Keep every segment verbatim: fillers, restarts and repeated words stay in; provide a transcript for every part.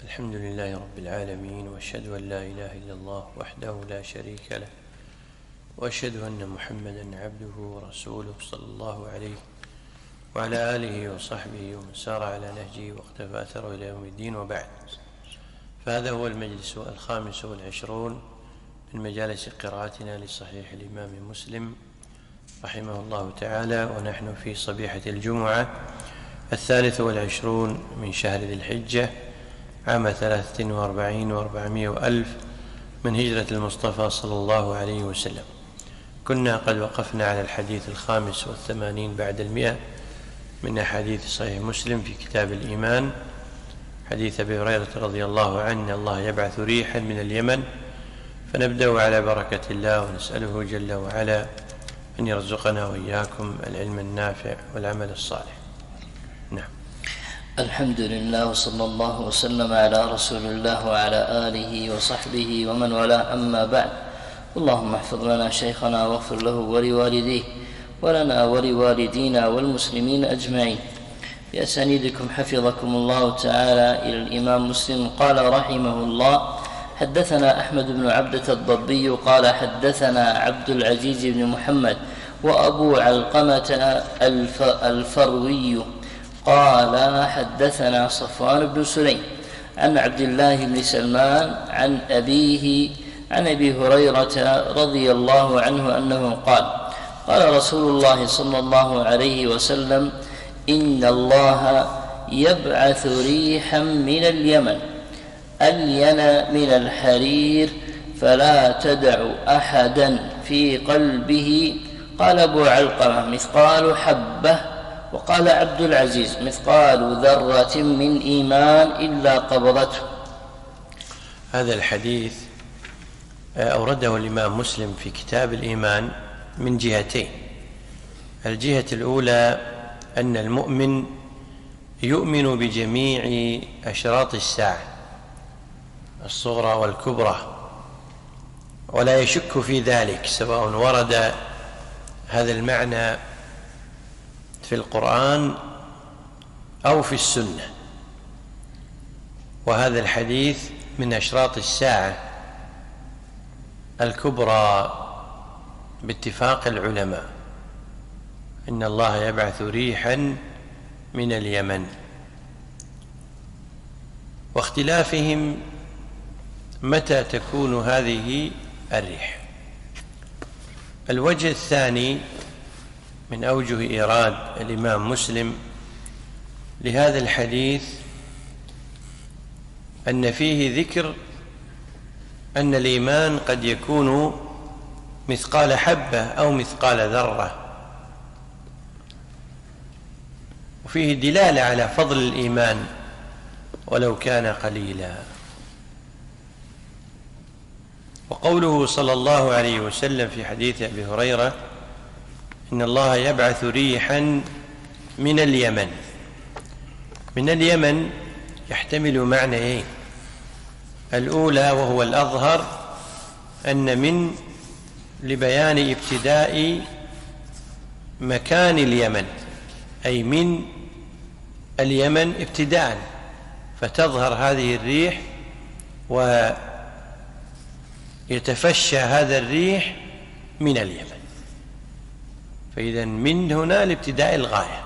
الحمد لله رب العالمين، وأشهد أن لا إله إلا الله وحده لا شريك له، وأشهد أن محمدا عبده ورسوله صلى الله عليه وعلى آله وصحبه ومن سار على نهجه واقتفى أثره إلى يوم الدين، وبعد. فهذا هو المجلس الخامس والعشرون من مجالس قراءتنا لصحيح الإمام مسلم رحمه الله تعالى، ونحن في صبيحة الجمعة الثالث والعشرون من شهر ذي الحجة عام ثلاثة وأربعين وأربعمائة وألف من هجرة المصطفى صلى الله عليه وسلم. كنا قد وقفنا على الحديث الخامس والثمانين بعد المئة من أحاديث صحيح مسلم في كتاب الإيمان، حديث أبي هريرة رضي الله عنه: الله يبعث ريحا من اليمن. فنبدأ على بركة الله ونسأله جل وعلا أن يرزقنا وإياكم العلم النافع والعمل الصالح. نعم. الحمد لله، وصلى الله وسلم على رسول الله وعلى آله وصحبه ومن والاه، أما بعد. اللهم احفظ لنا شيخنا واغفر له ولوالديه ولنا ولوالدينا والمسلمين أجمعين. بأسانيدكم حفظكم الله تعالى إلى الإمام مسلم قال رحمه الله: حدثنا أحمد بن عبدة الضبي قال حدثنا عبد العزيز بن محمد وأبو علقمة الف الفروي قال حدثنا صفوان بن سليم عن عبد الله بن سلمان عن أبيه عن أبي هريرة رضي الله عنه أنه قال: قال رسول الله صلى الله عليه وسلم: إن الله يبعث ريحا من اليمن ألين من الحرير فلا تدع أحدا في قلبه. قال أبو علقمة: مثقال حبة. وقال عبد العزيز: مثقال ذرة من إيمان إلا قبضته. هذا الحديث أورده الإمام مسلم في كتاب الإيمان من جهتين. الجهة الأولى أن المؤمن يؤمن بجميع أشراط الساعة الصغرى والكبرى، ولا يشك في ذلك، سواء ورد هذا المعنى في القرآن أو في السنة. وهذا الحديث من أشراط الساعة الكبرى باتفاق العلماء، إن الله يبعث ريحا من اليمن، واختلافهم متى تكون هذه الريح. الوجه الثاني من أوجه إيراد الإمام مسلم لهذا الحديث أن فيه ذكر أن الإيمان قد يكون مثقال حبة أو مثقال ذرة، وفيه دلالة على فضل الإيمان ولو كان قليلا. وقوله صلى الله عليه وسلم في حديث أبي هريرة: إن الله يبعث ريحا من اليمن، من اليمن يحتمل معنيين. الأولى وهو الأظهر أن من لبيان ابتداء مكان اليمن، أي من اليمن ابتداء، فتظهر هذه الريح ويتفشى هذا الريح من اليمن. فإذا من هنا لابتداء الغاية.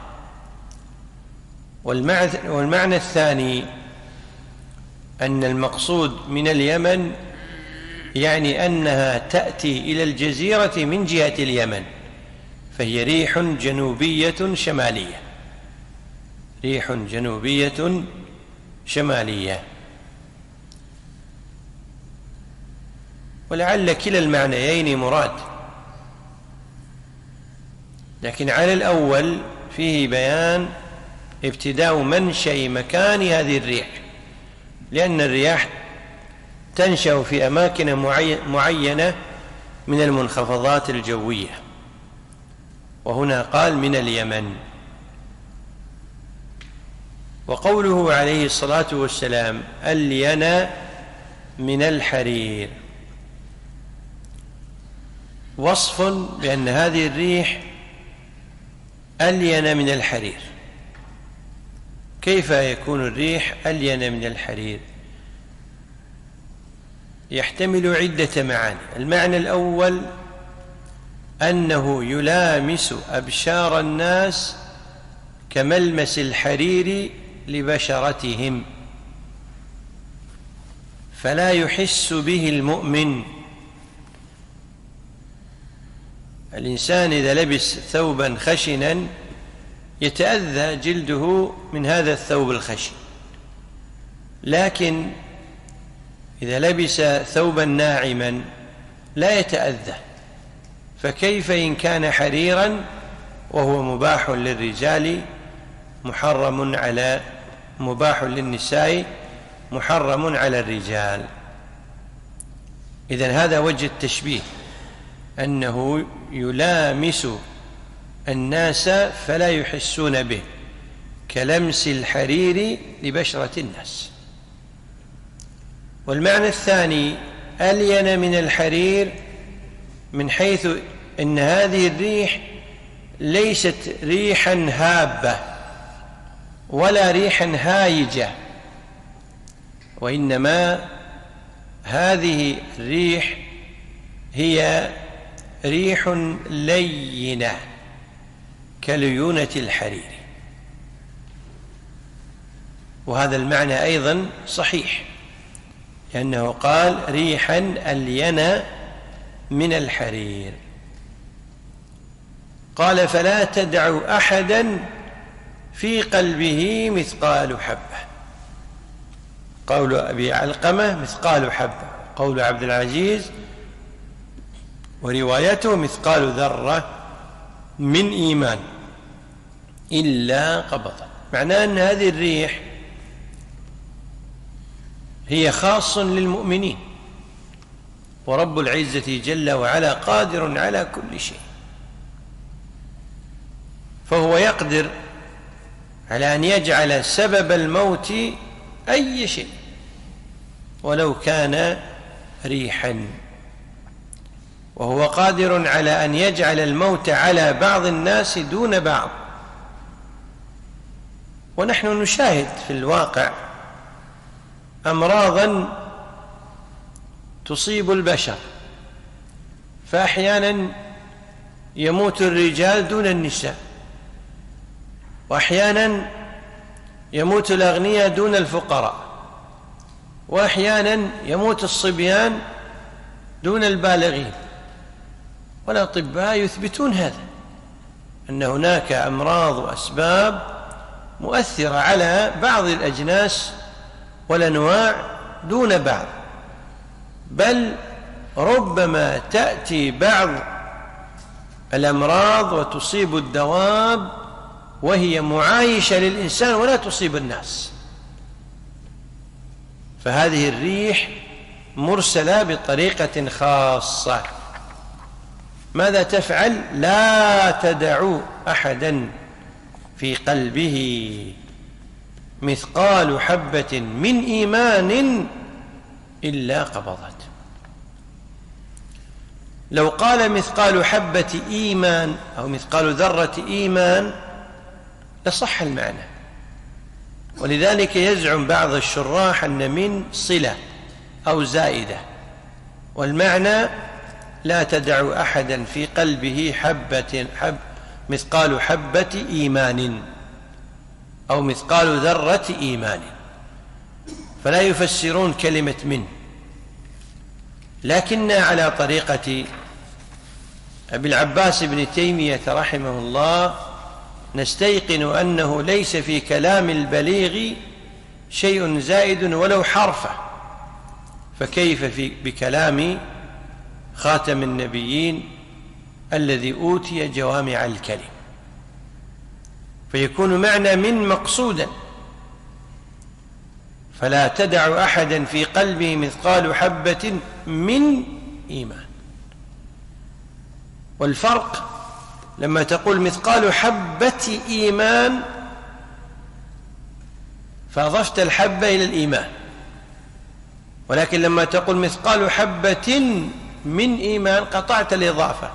والمعنى الثاني أن المقصود من اليمن يعني أنها تأتي إلى الجزيرة من جهة اليمن، فهي ريح جنوبية شمالية، ريح جنوبية شمالية. ولعل كلا المعنيين مراد، لكن على الأول فيه بيان ابتداء منشأ مكان هذه الريح، لأن الرياح تنشأ في أماكن معينة من المنخفضات الجوية، وهنا قال من اليمن. وقوله عليه الصلاة والسلام: ألين من الحرير، وصف بأن هذه الريح ألين من الحرير. كيف يكون الريح ألين من الحرير؟ يحتمل عدة معاني. المعنى الأول أنه يلامس أبشار الناس كملمس الحرير لبشرتهم، فلا يحس به المؤمن. الإنسان إذا لبس ثوبا خشنا يتأذى جلده من هذا الثوب الخشن، لكن إذا لبس ثوبا ناعما لا يتأذى، فكيف إن كان حريرا وهو مباح للرجال محرم على مباح للنساء محرم على الرجال. إذن هذا وجه التشبيه، أنه يلامس الناس فلا يحسون به كلمس الحرير لبشرة الناس. والمعنى الثاني ألين من الحرير، من حيث أن هذه الريح ليست ريحا هابة ولا ريحا هايجة، وإنما هذه الريح هي ريح لينة كليونة الحرير. وهذا المعنى أيضا صحيح، لأنه قال ريحا ألين من الحرير. قال فلا تدع أحدا في قلبه مثقال حبة. قول أبي علقمة مثقال حبة، قول عبد العزيز وروايته مثقال ذرة من إيمان إلا قبضت. معناه أن هذه الريح هي خاص للمؤمنين، ورب العزة جل وعلا قادر على كل شيء، فهو يقدر على أن يجعل سبب الموت أي شيء ولو كان ريحا، وهو قادر على أن يجعل الموت على بعض الناس دون بعض. ونحن نشاهد في الواقع أمراضا تصيب البشر، فأحيانا يموت الرجال دون النساء، وأحيانا يموت الأغنياء دون الفقراء، وأحيانا يموت الصبيان دون البالغين. والأطباء يثبتون هذا، أن هناك أمراض وأسباب مؤثرة على بعض الأجناس والأنواع دون بعض، بل ربما تأتي بعض الأمراض وتصيب الدواب وهي معايشة للإنسان ولا تصيب الناس. فهذه الريح مرسلة بطريقة خاصة. ماذا تفعل؟ لا تدعوا أحدا في قلبه مثقال حبة من إيمان إلا قبضت. لو قال مثقال حبة إيمان أو مثقال ذرة إيمان لصح المعنى، ولذلك يزعم بعض الشراح أن من صلة أو زائدة، والمعنى لا تدع أحدا في قلبه حبة حب مثقال حبة إيمان أو مثقال ذرة إيمان، فلا يفسرون كلمة من، لكن على طريقة أبي العباس بن تيمية رحمه الله نستيقن أنه ليس في كلام البليغ شيء زائد ولو حرفه، فكيف في بكلام خاتم النبيين الذي أوتي جوامع الكلم، فيكون معنى من مقصودا. فلا تدع أحدا في قلبه مثقال حبة من إيمان. والفرق لما تقول مثقال حبة إيمان فأضفت الحبة إلى الإيمان، ولكن لما تقول مثقال حبة من إيمان قطعت الإضافة،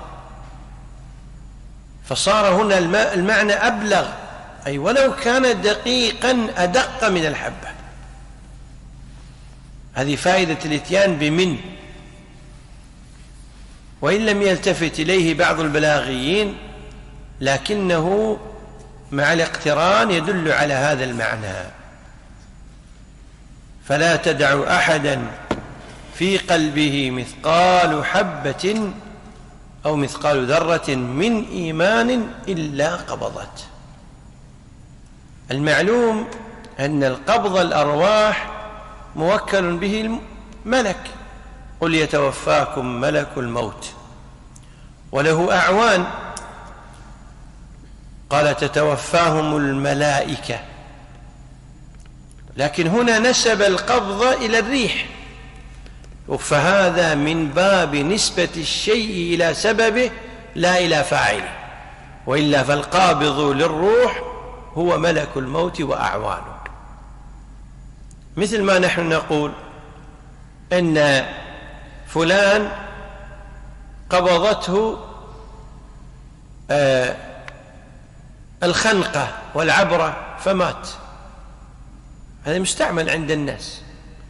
فصار هنا المعنى أبلغ، أي ولو كان دقيقا أدق من الحبة. هذه فائدة الاتيان بمن. وإن لم يلتفت إليه بعض البلاغيين لكنه مع الاقتران يدل على هذا المعنى. فلا تدع أحدا في قلبه مثقال حبة أو مثقال ذرة من إيمان إلا قبضت. المعلوم أن القبض الأرواح موكل به الملك، قل يتوفاكم ملك الموت، وله أعوان، قال تتوفاهم الملائكة، لكن هنا نسب القبض إلى الريح، فهذا من باب نسبة الشيء إلى سببه لا إلى فاعله، وإلا فالقابض للروح هو ملك الموت وأعوانه. مثل ما نحن نقول أن فلان قبضته آه الخنقة والعبرة فمات، هذا مستعمل عند الناس.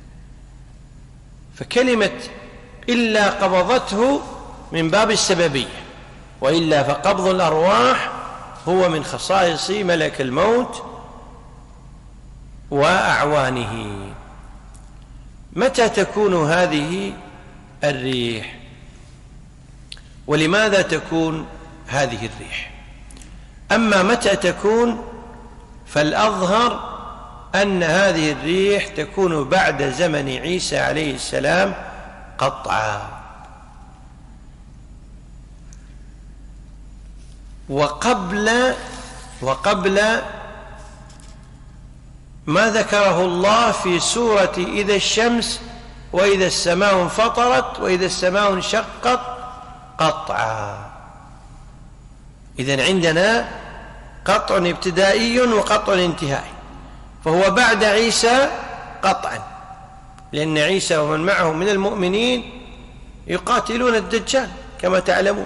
فكلمة إلا قبضته من باب السببية، وإلا فقبض الأرواح هو من خصائص ملك الموت وأعوانه. متى تكون هذه الريح؟ ولماذا تكون هذه الريح؟ أما متى تكون فالأظهر أن هذه الريح تكون بعد زمن عيسى عليه السلام قطعا، وقبل وقبل ما ذكره الله في سورة إذا الشمس وإذا السماء انفطرت وإذا السماء انشقت قطعا. إذن عندنا قطع ابتدائي وقطع انتهائي، فهو بعد عيسى قطعا، لأن عيسى ومن معه من المؤمنين يقاتلون الدجال كما تعلمون.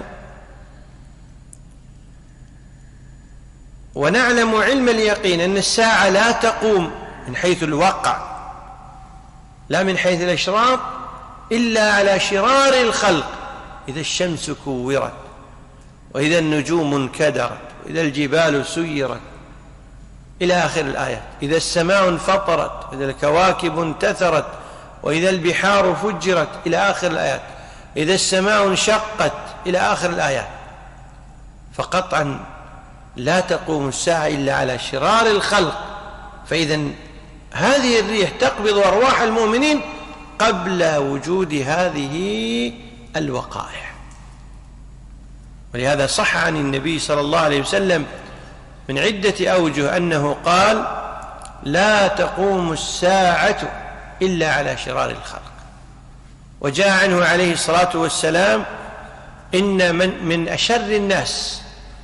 ونعلم علم اليقين أن الساعة لا تقوم من حيث الوقع لا من حيث الإشراط إلا على شرار الخلق، إذا الشمس كورت وإذا النجوم انكدرت وإذا الجبال سيرت إلى آخر الآيات، إذا السماء انفطرت وإذا الكواكب انتثرت وإذا البحار فجرت إلى آخر الآيات، إذا السماء انشقت إلى آخر الآيات. فقطعا لا تقوم الساعة إلا على شرار الخلق. فإذا هذه الريح تقبض أرواح المؤمنين قبل وجود هذه الوقائع. ولهذا صح عن النبي صلى الله عليه وسلم من عدة أوجه أنه قال لا تقوم الساعة إلا على شرار الخلق. وجاء عنه عليه الصلاة والسلام إن من, من أشر الناس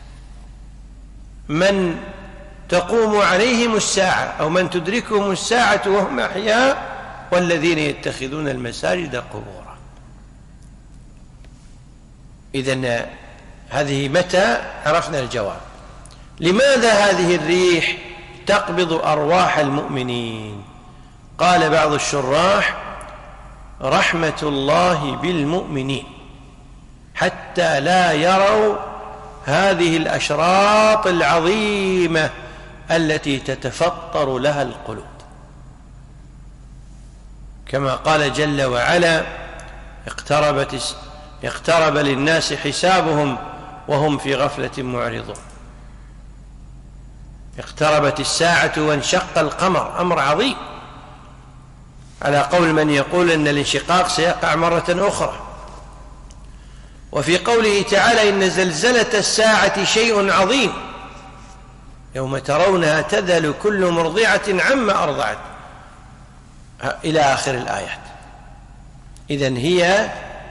من تقوم عليهم الساعة أو من تدركهم الساعة وهم أحياء والذين يتخذون المساجد قبورا. إذن هذه متى عرفنا الجواب. لماذا هذه الريح تقبض أرواح المؤمنين؟ قال بعض الشراح رحمة الله بالمؤمنين حتى لا يروا هذه الأشراط العظيمة التي تتفطر لها القلوب، كما قال جل وعلا اقتربت اقترب للناس حسابهم وهم في غفلة معرضون. اقتربت الساعة وانشق القمر، أمر عظيم على قول من يقول أن الانشقاق سيقع مرة أخرى. وفي قوله تعالى إن زلزلة الساعة شيء عظيم يوم ترونها تذهل كل مرضعة عما أرضعت إلى آخر الآيات. إذن هي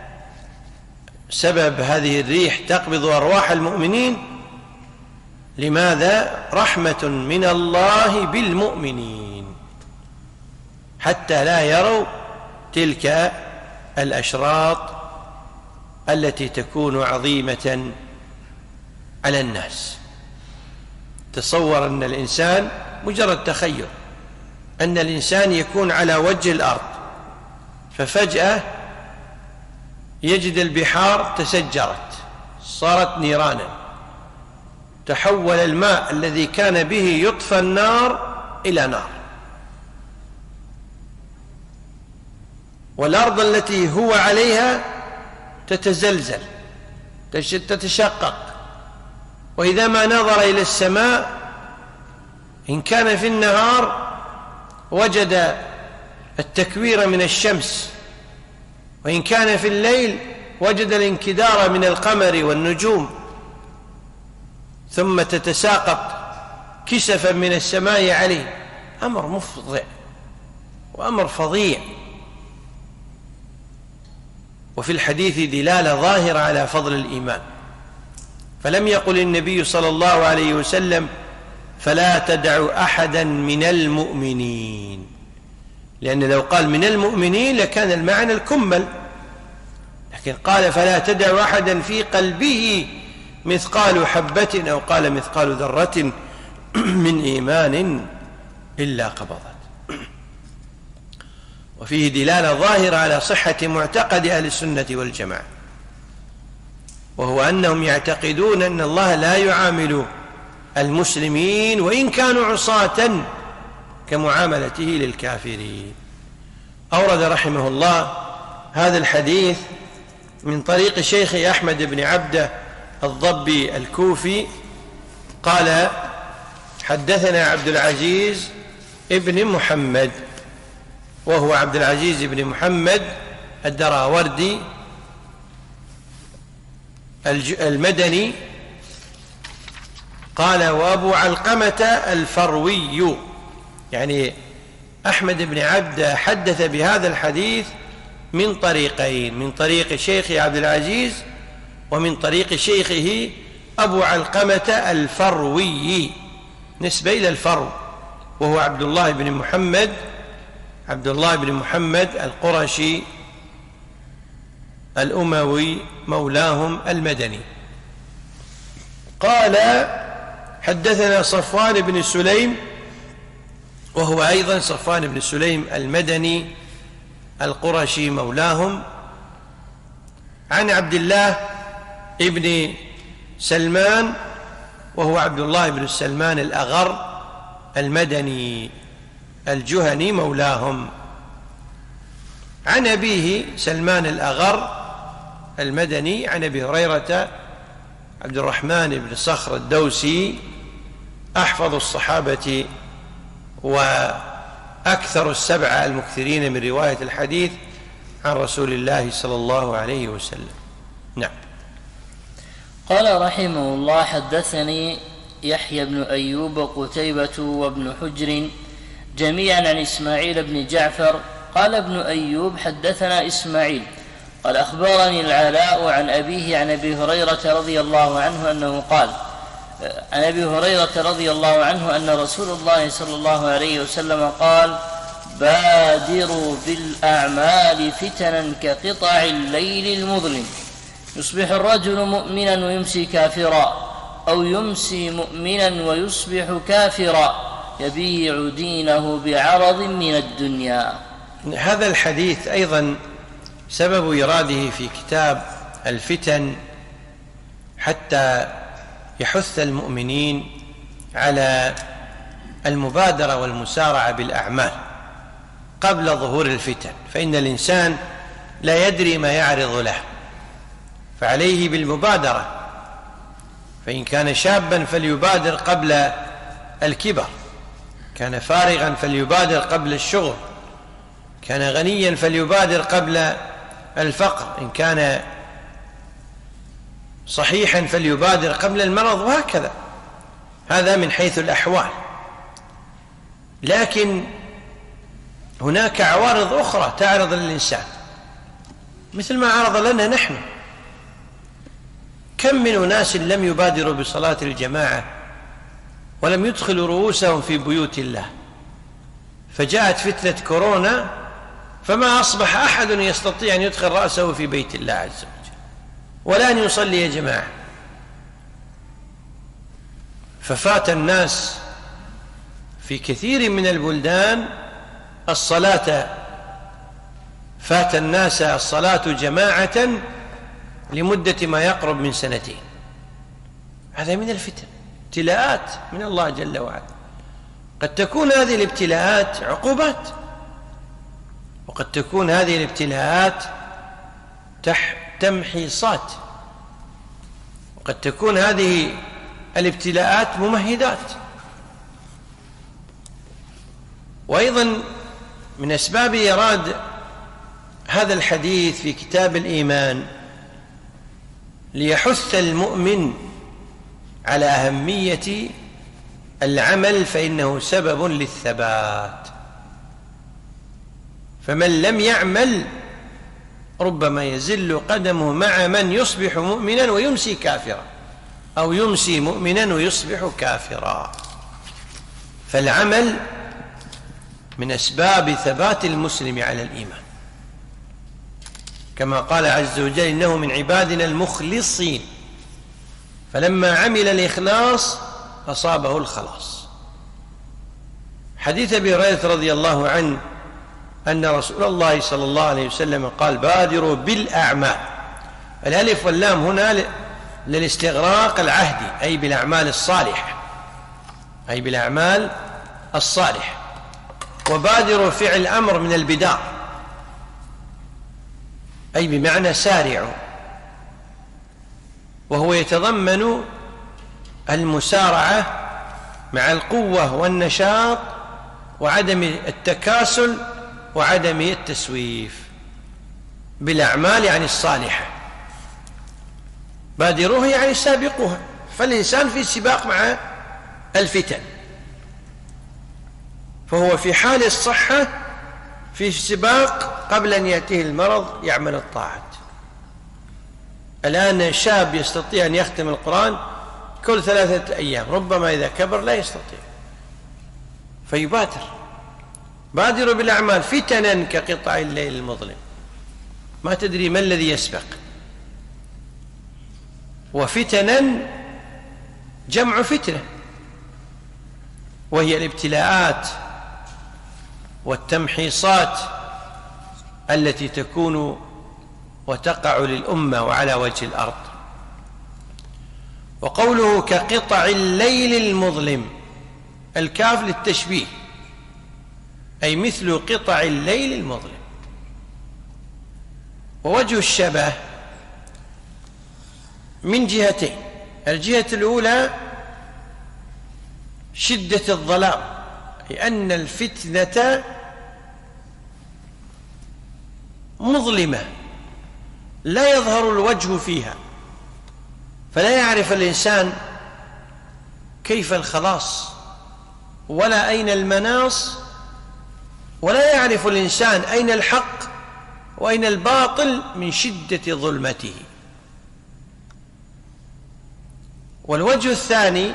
سبب هذه الريح تقبض أرواح المؤمنين. لماذا؟ رحمة من الله بالمؤمنين حتى لا يروا تلك الأشراط التي تكون عظيمة على الناس. تصور أن الإنسان مجرد تخيل أن الإنسان يكون على وجه الأرض ففجأة يجد البحار تسجرت صارت نيرانا، تحول الماء الذي كان به يطفى النار إلى نار، والأرض التي هو عليها تتزلزل تتشقق، وإذا ما نظر إلى السماء إن كان في النهار وجد التكوير من الشمس، وإن كان في الليل وجد الانكدار من القمر والنجوم، ثم تتساقط كسفا من السماء عليه. أمر مفضع وأمر فظيع. وفي الحديث دلالة ظاهرة على فضل الإيمان، فلم يقل النبي صلى الله عليه وسلم فلا تدعوا أحدا من المؤمنين، لأن لو قال من المؤمنين لكان المعنى الكمل، لكن قال فلا تدعوا أحدا في قلبه مثقال حبة أو قال مثقال ذرة من إيمان إلا قبضت. وفيه دلالة ظاهرة على صحة معتقد أهل السنة والجماعة، وهو أنهم يعتقدون أن الله لا يعامل المسلمين وإن كانوا عصاة كمعاملته للكافرين. أورد رحمه الله هذا الحديث من طريق شيخ أحمد بن عبده الضبي الكوفي قال حدثنا عبد العزيز ابن محمد، وهو عبد العزيز بن محمد الدراوردي المدني، قال وأبو علقمة الفروي، يعني أحمد بن عبده حدث بهذا الحديث من طريقين، من طريق شيخ عبد العزيز ومن طريق شيخه أبو علقمة الفروي، نسبة إلى الفرو، وهو عبد الله بن محمد عبد الله بن محمد القرشي الأموي مولاهم المدني. قال حدثنا صفوان بن سليم، وهو أيضا صفوان بن سليم المدني القرشي مولاهم، عن عبد الله ابن سلمان، وهو عبد الله بن سلمان الأغر المدني الجهني مولاهم، عن أبيه سلمان الأغر المدني عن أبي هريرة عبد الرحمن بن صخر الدوسي أحفظ الصحابة وأكثر السبعة المكثرين من رواية الحديث عن رسول الله صلى الله عليه وسلم. نعم. قال رحمه الله حدثني يحيى بن أيوب وقتيبة وابن حجر جميعا عن إسماعيل بن جعفر قال ابن أيوب حدثنا إسماعيل قال أخبرني العلاء عن أبيه عن أبي هريرة رضي الله عنه أنه قال عن أبي هريرة رضي الله عنه أن رسول الله صلى الله عليه وسلم قال بادروا بالأعمال فتنا كقطع الليل المظلم، يصبح الرجل مؤمنا ويمسي كافرا، أو يمسي مؤمنا ويصبح كافرا، يبيع دينه بعرض من الدنيا. هذا الحديث أيضا سبب إراده في كتاب الفتن حتى يحث المؤمنين على المبادرة والمسارعة بالأعمال قبل ظهور الفتن، فإن الإنسان لا يدري ما يعرض له، فعليه بالمبادرة، فإن كان شابا فليبادر قبل الكبر، كان فارغا فليبادر قبل الشغل، كان غنيا فليبادر قبل الفقر، إن كان صحيحا فليبادر قبل المرض، وهكذا. هذا من حيث الأحوال. لكن هناك عوارض أخرى تعرض للإنسان، مثل ما عرض لنا نحن. كم من أناس لم يبادروا بصلاة الجماعة ولم يدخلوا رؤوسهم في بيوت الله، فجاءت فتنة كورونا فما أصبح أحد يستطيع أن يدخل رأسه في بيت الله عز وجل ولا أن يصلي يا جماعة، ففات الناس في كثير من البلدان الصلاة فات الناس الصلاة جماعة لمدة ما يقرب من سنتين. هذا من الفتن، ابتلاءات من الله جل وعلا. قد تكون هذه الابتلاءات عقوبات، وقد تكون هذه الابتلاءات تمحيصات، وقد تكون هذه الابتلاءات ممهدات. وأيضا من أسباب إيراد هذا الحديث في كتاب الإيمان ليحث المؤمن على أهمية العمل، فإنه سبب للثبات. فمن لم يعمل ربما يزل قدمه مع من يصبح مؤمنا ويمسي كافرا، أو يمسي مؤمنا ويصبح كافرا. فالعمل من أسباب ثبات المسلم على الإيمان، كما قال عز وجل: إنه من عبادنا المخلصين، فلما عمل الإخلاص أصابه الخلاص. حديث أبي هريرة رضي الله عنه أن رسول الله صلى الله عليه وسلم قال: بادروا بالأعمال. الألف واللام هنا للاستغراق العهدي، أي بالأعمال الصالحة، أي بالأعمال الصالحة. وبادروا فعل أمر من البدار، أي بمعنى سارعوا، وهو يتضمن المسارعة مع القوة والنشاط وعدم التكاسل وعدم التسويف بالأعمال يعني الصالحة. بادروها يعني سابقوها، فالإنسان في سباق مع الفتن، فهو في حال الصحة في سباق قبل أن يأتيه المرض يعمل الطاعات. الآن شاب يستطيع أن يختم القرآن كل ثلاثة أيام، ربما إذا كبر لا يستطيع، فيبادر. بادروا بالأعمال فتنا كقطع الليل المظلم، ما تدري ما الذي يسبق. وفتنا جمع فتنة، وهي الابتلاءات والتمحيصات التي تكون وتقع للأمة وعلى وجه الأرض. وقوله كقطع الليل المظلم، الكاف للتشبيه، أي مثل قطع الليل المظلم. ووجه الشبه من جهتين: الجهة الأولى شدة الظلام، لأن الفتنة مظلمة لا يظهر الوجه فيها، فلا يعرف الإنسان كيف الخلاص ولا أين المناص، ولا يعرف الإنسان أين الحق وأين الباطل من شدة ظلمته. والوجه الثاني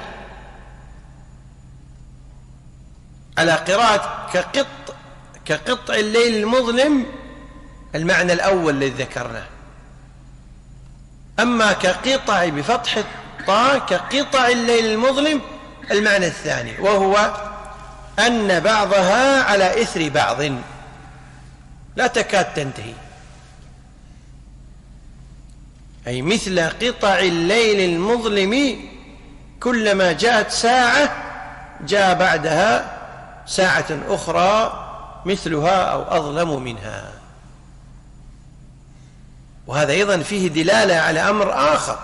على قراءة كقط كقطع الليل المظلم، المعنى الأول الذي ذكرناه. أما كقطع بفتح الطاء كقطع الليل المظلم المعنى الثاني، وهو أن بعضها على إثر بعض لا تكاد تنتهي، أي مثل قطع الليل المظلم، كلما جاءت ساعة جاء بعدها ساعة أخرى مثلها أو أظلم منها. وهذا أيضا فيه دلالة على أمر آخر،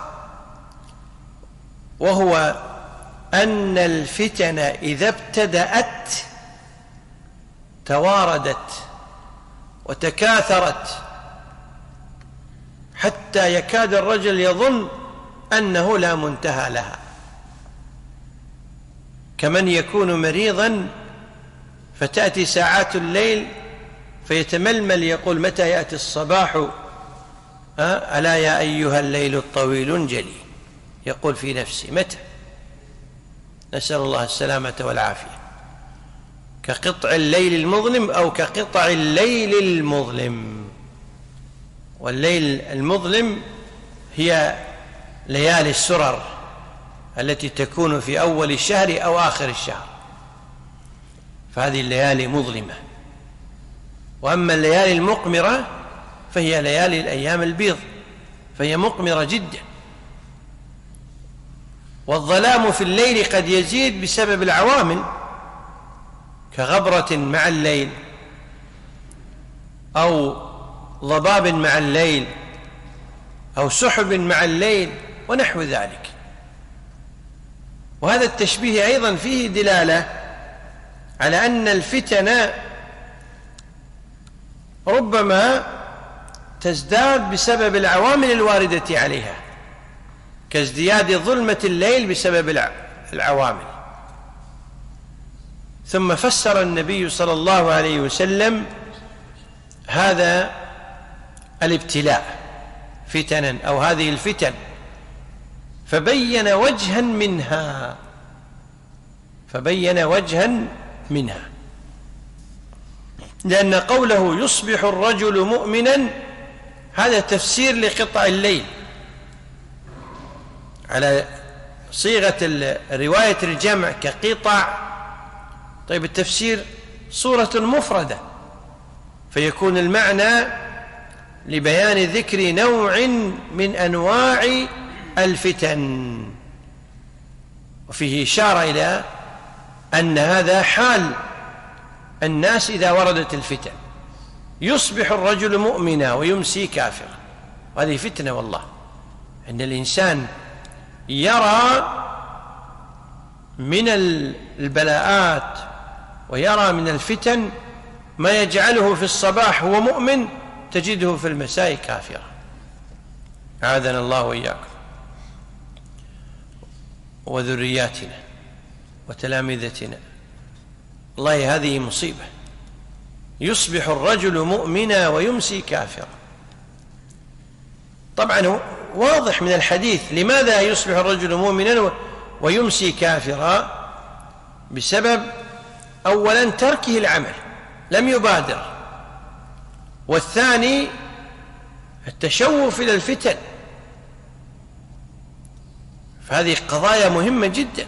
وهو أن الفتن إذا ابتدأت تواردت وتكاثرت حتى يكاد الرجل يظن أنه لا منتهى لها، كمن يكون مريضا فتأتي ساعات الليل فيتململ يقول: متى يأتي الصباح؟ ألا يا أيها الليل الطويل انجلي، يقول في نفسه متى؟ نسأل الله السلامة والعافية. كقطع الليل المظلم أو كقطع الليل المظلم. والليل المظلم هي ليالي السرر التي تكون في أول الشهر أو آخر الشهر، فهذه الليالي مظلمة. وأما الليالي المقمرة فهي ليالي الأيام البيض، فهي مقمرة جدا. والظلام في الليل قد يزيد بسبب العوامل كغبرة مع الليل أو ضباب مع الليل أو سحب مع الليل ونحو ذلك. وهذا التشبيه أيضا فيه دلالة على أن الفتن ربما تزداد بسبب العوامل الواردة عليها، كازدياد ظلمة الليل بسبب العوامل. ثم فسر النبي صلى الله عليه وسلم هذا الابتلاء فتنا أو هذه الفتن، فبين وجها منها فبين وجها منها لأن قوله يصبح الرجل مؤمنا هذا تفسير لقطع الليل على صيغة رواية الجمع كقطع. طيب التفسير صورة مفردة، فيكون المعنى لبيان ذكر نوع من أنواع الفتن، وفيه إشارة إلى أن هذا حال الناس إذا وردت الفتن، يصبح الرجل مؤمنا ويمسي كافرا. هذه فتنة والله، أن الإنسان يرى من البلاءات ويرى من الفتن ما يجعله في الصباح هو مؤمن تجده في المساء كافرا. أعاذنا الله وإياكم وذرياتنا وتلامذتنا. والله هذه مصيبة، يصبح الرجل مؤمنا ويمسي كافرا. طبعا واضح من الحديث لماذا يصبح الرجل مؤمنا ويمسي كافرا، بسبب أولا تركه العمل لم يبادر، والثاني التشوف إلى الفتن. فهذه قضايا مهمة جدا.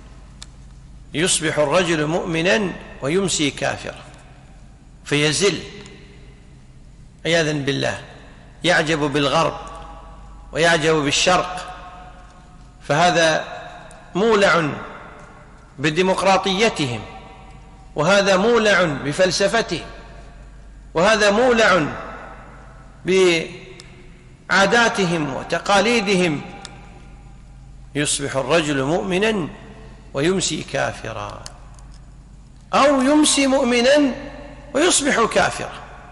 يصبح الرجل مؤمنا ويمسي كافرا فيزل عياذا بالله، يعجب بالغرب ويعجب بالشرق، فهذا مولع بديمقراطيتهم، وهذا مولع بفلسفتهم، وهذا مولع بعاداتهم وتقاليدهم. يصبح الرجل مؤمنا ويمسي كافرا، أو يمسي مؤمنا ويصبح كافرا،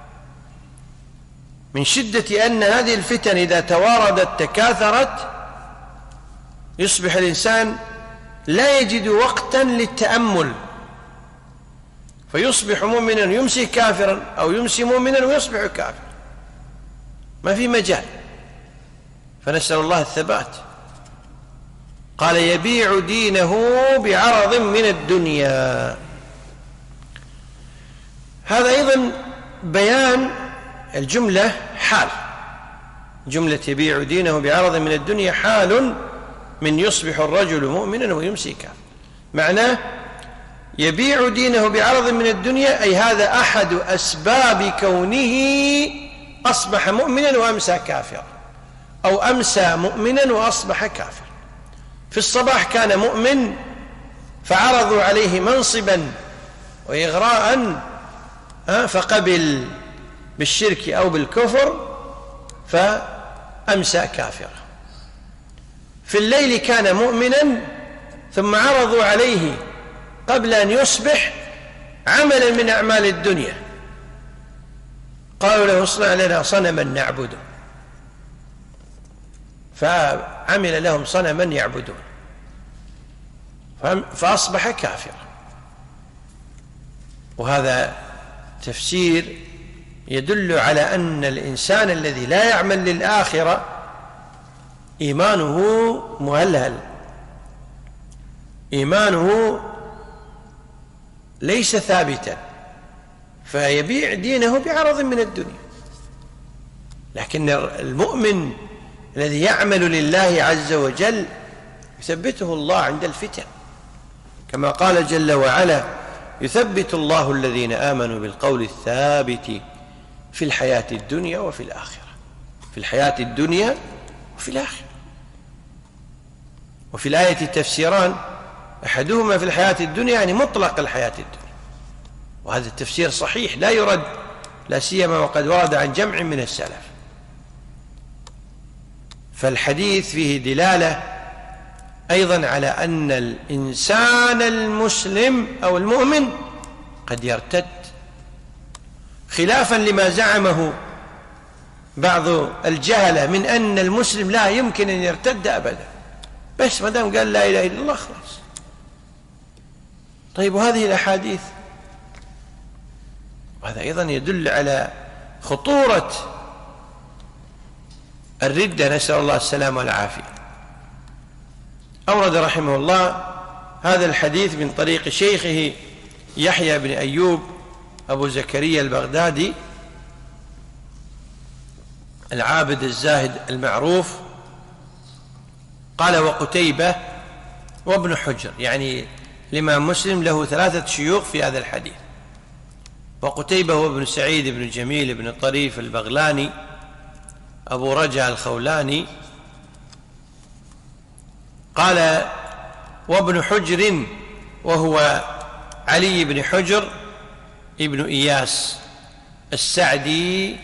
من شدة أن هذه الفتن إذا تواردت تكاثرت يصبح الإنسان لا يجد وقتا للتأمل، فيصبح مؤمنا يمسي كافرا، أو يمسي مؤمنا ويصبح كافرا، ما في مجال. فنسأل الله الثبات. قال يبيع دينه بعرض من الدنيا. هذا أيضا بيان الجملة حال، جملة يبيع دينه بعرض من الدنيا حال من يصبح الرجل مؤمنا ويمسي كافرا. معناه يبيع دينه بعرض من الدنيا، أي هذا أحد أسباب كونه أصبح مؤمنا وأمسى كافرا، أو أمسى مؤمنا وأصبح كافرا. في الصباح كان مؤمن فعرضوا عليه منصبا وإغراء فقبل بالشرك أو بالكفر فأمسى كافرا. في الليل كان مؤمنا ثم عرضوا عليه قبل أن يصبح عملا من أعمال الدنيا، قالوا له اصنع لنا صنما نعبده، فعمل لهم صنما يعبدون فأصبح كافرا. وهذا تفسير يدل على أن الإنسان الذي لا يعمل للآخرة إيمانه مهلهل، إيمانه ليس ثابتا، فيبيع دينه بعرض من الدنيا. لكن المؤمن الذي يعمل لله عز وجل يثبته الله عند الفتن، كما قال جل وعلا يثبت الله الذين آمنوا بالقول الثابت في الحياة الدنيا وفي الآخرة، في الحياة الدنيا وفي الآخرة. وفي الآية تفسيران، أحدهما في الحياة الدنيا يعني مطلق الحياة الدنيا، وهذا التفسير صحيح لا يرد، لا سيما وقد ورد عن جمع من السلف. فالحديث فيه دلالة أيضا على أن الإنسان المسلم أو المؤمن قد يرتد، خلافا لما زعمه بعض الجهلة من أن المسلم لا يمكن أن يرتد أبدا، بس ما دام قال لا إله إلا الله خلاص. طيب وهذه الأحاديث، وهذا أيضا يدل على خطورة الردة، نسأل الله السلامة والعافية. أورد رحمه الله هذا الحديث من طريق شيخه يحيى بن أيوب أبو زكريا البغدادي العابد الزاهد المعروف، قال وقتيبة وابن حجر، يعني الإمام مسلم له ثلاثة شيوخ في هذا الحديث، وقتيبة هو ابن سعيد بن جميل بن طريف البغلاني أبو رجع الخولاني. قال وابن حجر وهو علي بن حجر ابن إياس السعدي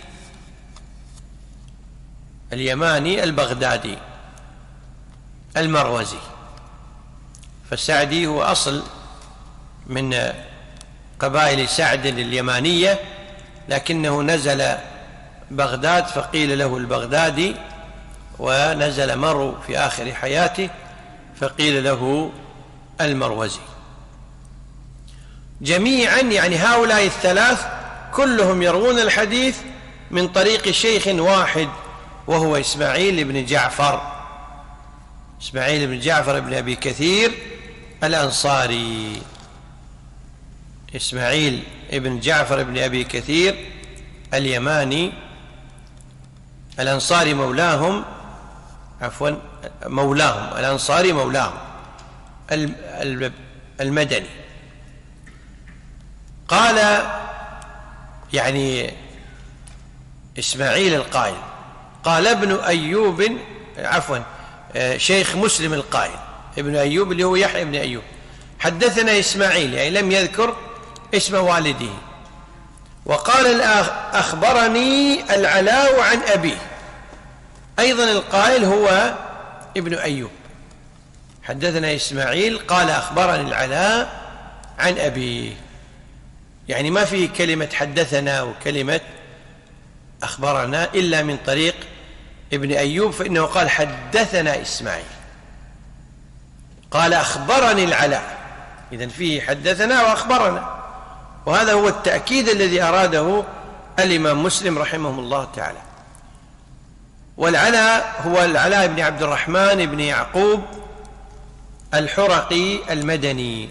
اليماني البغدادي المروزي، فالسعدي هو أصل من قبائل سعد اليمانية، لكنه نزل بغداد فقيل له البغدادي، ونزل مرو في آخر حياته فقيل له المروزي. جميعا يعني هؤلاء الثلاث كلهم يروون الحديث من طريق شيخ واحد وهو إسماعيل بن جعفر، إسماعيل بن جعفر بن أبي كثير الأنصاري، إسماعيل بن جعفر بن أبي كثير اليماني الأنصاري مولاهم، عفوا مولاهم الأنصاري مولاهم المدني. قال يعني إسماعيل القائل، قال ابن أيوب، عفوا شيخ مسلم القائل ابن أيوب اللي هو يحيى بن أيوب، حدثنا إسماعيل، يعني لم يذكر اسم والده. وقال أخبرني العلاء عن أبيه، أيضا القائل هو ابن أيوب، حدثنا إسماعيل قال أخبرني العلاء عن أبيه، يعني ما في كلمة حدثنا وكلمة أخبرنا إلا من طريق ابن أيوب، فإنه قال حدثنا إسماعيل قال أخبرني العلاء، إذن فيه حدثنا وأخبرنا، وهذا هو التأكيد الذي أراده الإمام مسلم رحمه الله تعالى. والعلاء هو العلاء بن عبد الرحمن بن يعقوب الحرقي المدني،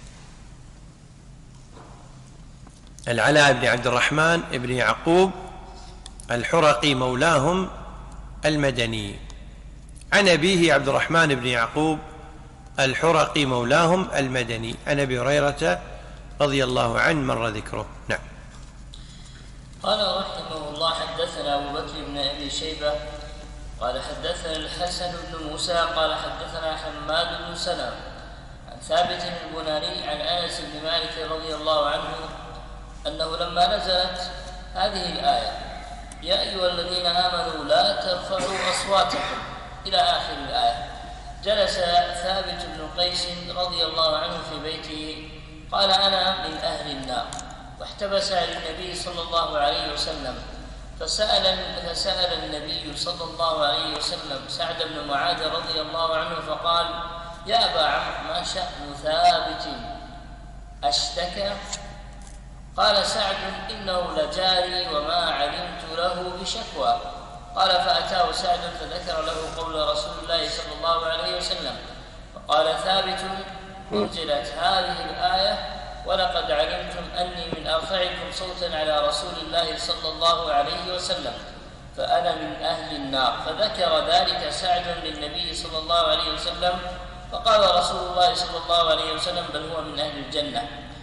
العلاء بن عبد الرحمن بن يعقوب الحرقي مولاهم المدني، عن أبيه عبد الرحمن بن يعقوب الحرقي مولاهم المدني، عن أبي هريرة رضي الله عنه مر ذكره. نعم. قال رحمه الله حدثنا أبو بكر بن أبي شيبة قال حدثنا الحسن بن موسى قال حدثنا حماد بن سلام عن ثابت البناني عن أنس بن مالك رضي الله عنه أنه لما نزلت هذه الآية يا أيها الذين آمنوا لا ترفعوا أصواتكم إلى آخر الآية، جلس ثابت بن قيس رضي الله عنه في بيته، قال أنا من أهل النار، واحتبس للنبي صلى الله عليه وسلم، فسأل, فسأل النبي صلى الله عليه وسلم سعد بن معاذ رضي الله عنه فقال يا أبا عمرو ما شأن ثابت أشتكى؟ قال سعد إنه لجاري وما علمت له بشكوى. قال فأتاه سعد فذكر له قول رسول الله صلى الله عليه وسلم، فقال ثابت أنزلت هذه الآية ولقد علمتم أني من أرفعكم صوتا على رسول الله صلى الله عليه وسلم فأنا من أهل النار، فذكر ذلك سعد للنبي صلى الله عليه وسلم، فقال رسول الله صلى الله عليه وسلم بل هو من أهل الجنة.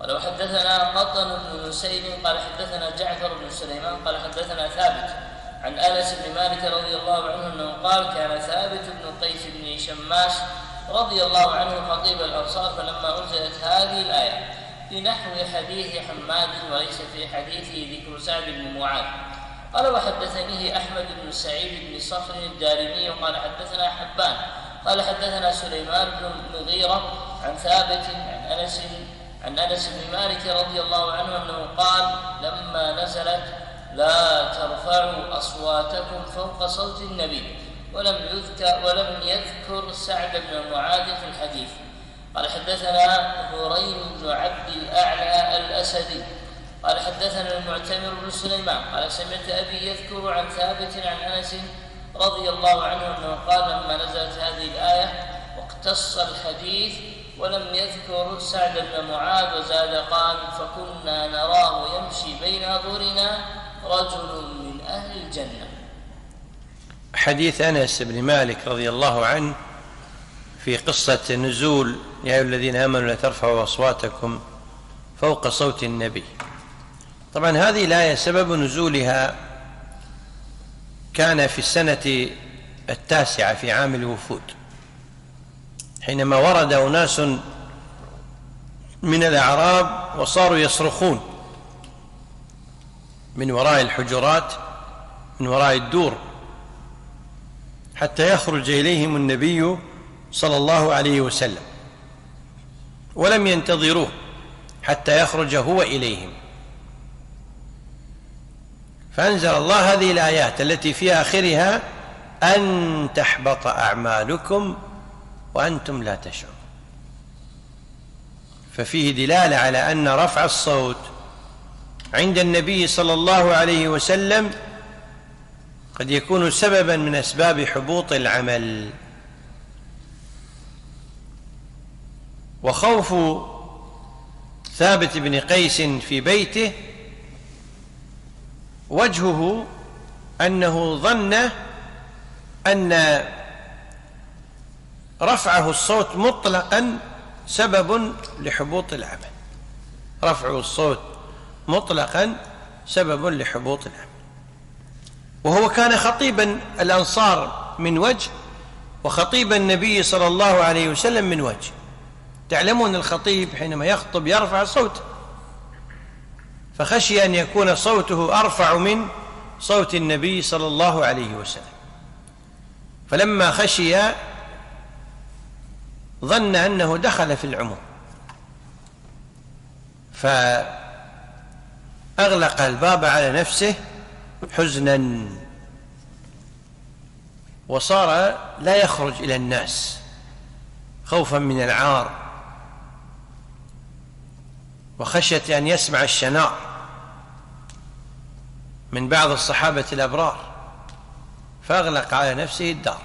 قال وحدثنا قطن بن نسيب قال حدثنا جعفر بن سليمان قال حدثنا ثابت عن أنس بن مالك رضي الله عنه أنه قال كان ثابت بن قيس بن شماش رضي الله عنه خطيب الأنصار فلما أنزلت هذه الآية في نحو حديث حماد وليس في حديثه ذكر سعد بن معاذ. قال وحدثنيه أحمد بن سعيد بن صخر الدارمي قال حدثنا حبان قال حدثنا سليمان بن مغيرة عن ثابت عن أنس عن أنس بن مالك رضي الله عنه أنه قال لما نزلت لا ترفعوا أصواتكم فوق صوت النبي ولم يذكر, ولم يذكر سعد بن معاذ في الحديث. قال حدثنا هريم بن عبد الأعلى الأسدي قال حدثنا المعتمر بن سليمان قال سمعت أبي يذكر عن ثابت عن أنس رضي الله عنه أنه قال لما نزلت هذه الآية واقتص الحديث ولم يذكر سعد بن معاذ وزاد قال فكنا نراه يمشي بين أظهرنا رجل من أهل الجنة. حديث أنس بن مالك رضي الله عنه في قصة نزول يا أيها الذين آمنوا لا ترفعوا أصواتكم فوق صوت النبي. طبعا هذه الآية سبب نزولها كان في السنة التاسعة في عام الوفود حينما ورد أناس من الأعراب وصاروا يصرخون من وراء الحجرات من وراء الدور حتى يخرج إليهم النبي صلى الله عليه وسلم ولم ينتظروه حتى يخرج هو إليهم، فأنزل الله هذه الآيات التي في آخرها أن تحبط أعمالكم وأنتم لا تشعرون. ففيه دلالة على أن رفع الصوت عند النبي صلى الله عليه وسلم قد يكون سببا من أسباب حبوط العمل. وخوف ثابت بن قيس في بيته وجهه أنه ظن أن رفعه الصوت مطلقا سبب لحبوط العمل، رفعه الصوت مطلقا سبب لحبوط العمل، وهو كان خطيبا الأنصار من وجه وخطيب النبي صلى الله عليه وسلم من وجه. تعلمون الخطيب حينما يخطب يرفع صوته، فخشي أن يكون صوته أرفع من صوت النبي صلى الله عليه وسلم، فلما خشي ظن أنه دخل في العموم فأغلق الباب على نفسه حزنا وصار لا يخرج إلى الناس خوفا من العار وخشية أن يسمع الشناع من بعض الصحابة الأبرار، فأغلق على نفسه الدار.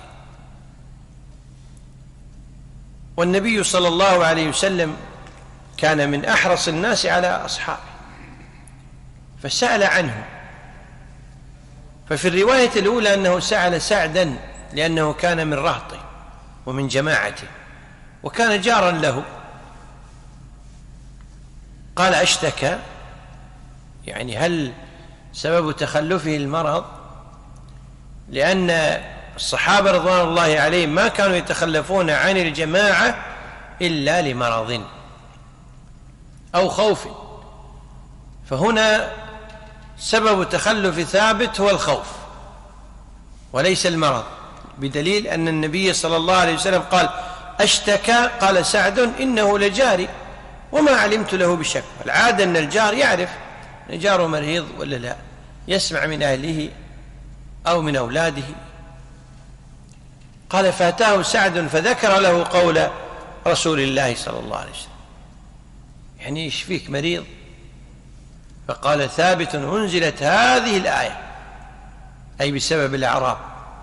والنبي صلى الله عليه وسلم كان من أحرص الناس على أصحابه فسأل عنه، ففي الرواية الأولى أنه سأل سعدا لأنه كان من رهطه ومن جماعته وكان جارا له. قال أشتكى، يعني هل سبب تخلفه المرض؟ لأن الصحابة رضوان الله عليهم ما كانوا يتخلفون عن الجماعة إلا لمرض أو خوف، فهنا سبب تخلف ثابت هو الخوف وليس المرض، بدليل أن النبي صلى الله عليه وسلم قال أشتكى، قال سعد إنه لجاري وما علمت له بشك. العادة أن الجار يعرف أن جاره مريض ولا لا، يسمع من أهله أو من أولاده. قال فأتاه سعد فذكر له قول رسول الله صلى الله عليه وسلم، يعني إيش فيك مريض؟ فقال ثابت أنزلت هذه الآية أي بسبب الأعراب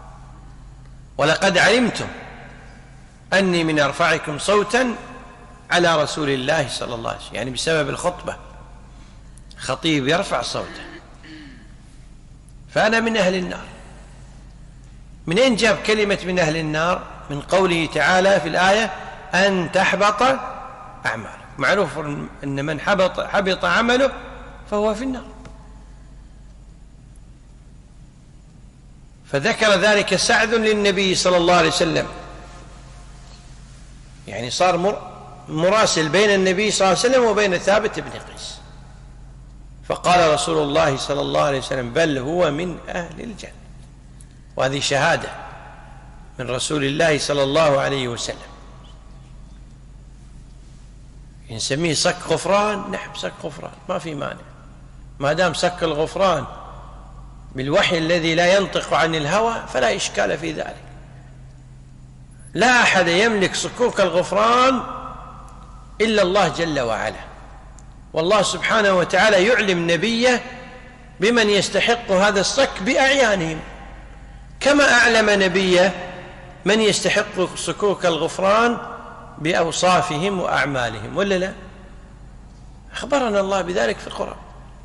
ولقد علمتم أني من أرفعكم صوتا على رسول الله صلى الله عليه وسلم، يعني بسبب الخطبة خطيب يرفع صوته، فأنا من أهل النار. من أين جاب كلمة من أهل النار؟ من قوله تعالى في الآية أن تحبط أعمالكم. معروف أن من حبط, حبط عمله فهو في النار. فذكر ذلك سعد للنبي صلى الله عليه وسلم، يعني صار مراسل بين النبي صلى الله عليه وسلم وبين ثابت بن قيس. فقال رسول الله صلى الله عليه وسلم بل هو من أهل الجنة. وهذه شهادة من رسول الله صلى الله عليه وسلم. نسميه صك غفران، نعم صك غفران، ما في مانع، ما دام صك الغفران بالوحي الذي لا ينطق عن الهوى فلا إشكال في ذلك. لا أحد يملك صكوك الغفران إلا الله جل وعلا، والله سبحانه وتعالى يعلم نبيه بمن يستحق هذا الصك بأعيانهم، كما أعلم نبيه من يستحق صكوك الغفران بأوصافهم وأعمالهم، ولا لا؟ أخبرنا الله بذلك في القرآن،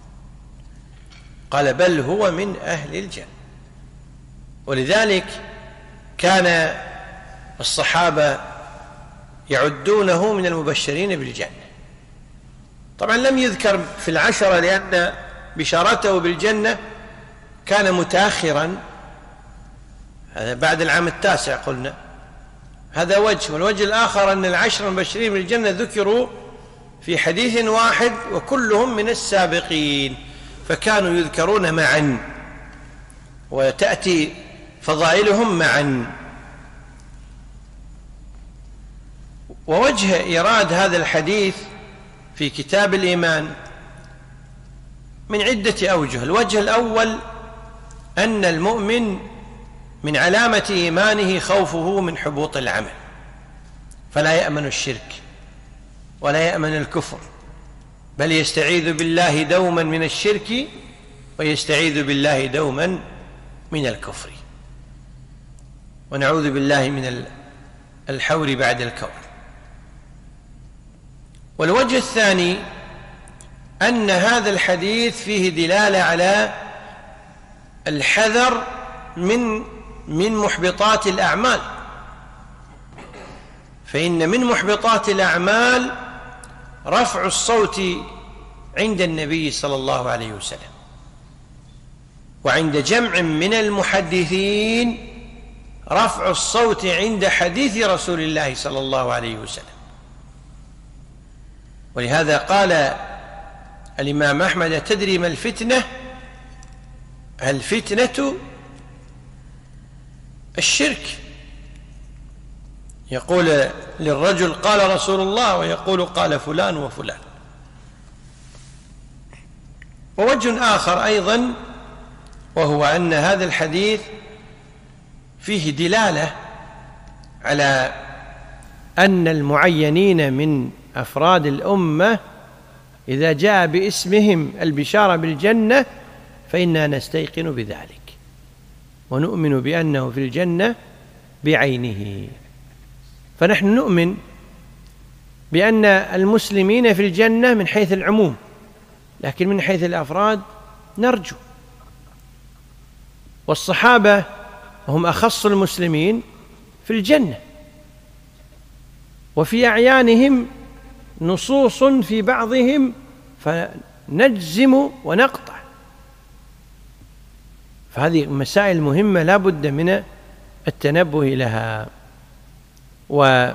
قال بل هو من أهل الجنة. ولذلك كان الصحابة يعدونه من المبشرين بالجنة. طبعا لم يذكر في العشرة لأن بشارته بالجنة كان متأخرا، هذا بعد العام التاسع قلنا، هذا وجه. والوجه الآخر أن العشر المبشرين بالجنة ذكروا في حديث واحد وكلهم من السابقين، فكانوا يذكرون معا وتأتي فضائلهم معا. ووجه إيراد هذا الحديث في كتاب الإيمان من عدة أوجه. الوجه الأول أن المؤمن من علامة إيمانه خوفه من حبوط العمل، فلا يأمن الشرك ولا يأمن الكفر، بل يستعيذ بالله دوما من الشرك ويستعيذ بالله دوما من الكفر، ونعوذ بالله من الحور بعد الكور. والوجه الثاني أن هذا الحديث فيه دلالة على الحذر من من محبطات الأعمال، فإن من محبطات الأعمال رفع الصوت عند النبي صلى الله عليه وسلم، وعند جمع من المحدثين رفع الصوت عند حديث رسول الله صلى الله عليه وسلم. ولهذا قال الإمام أحمد تدري ما الفتنة؟ الفتنة الشرك. يقول للرجل قال رسول الله، ويقول قال فلان وفلان. ووجه آخر أيضا وهو أن هذا الحديث فيه دلالة على أن المعينين من أفراد الأمة إذا جاء باسمهم البشارة بالجنة فإننا نستيقن بذلك ونؤمن بأنه في الجنة بعينه. فنحن نؤمن بأن المسلمين في الجنة من حيث العموم، لكن من حيث الأفراد نرجو. والصحابة هم أخص المسلمين في الجنة، وفي أعيانهم نصوص في بعضهم فنجزم ونقطع. فهذه مسائل مهمة لا بد من التنبه لها. وأورد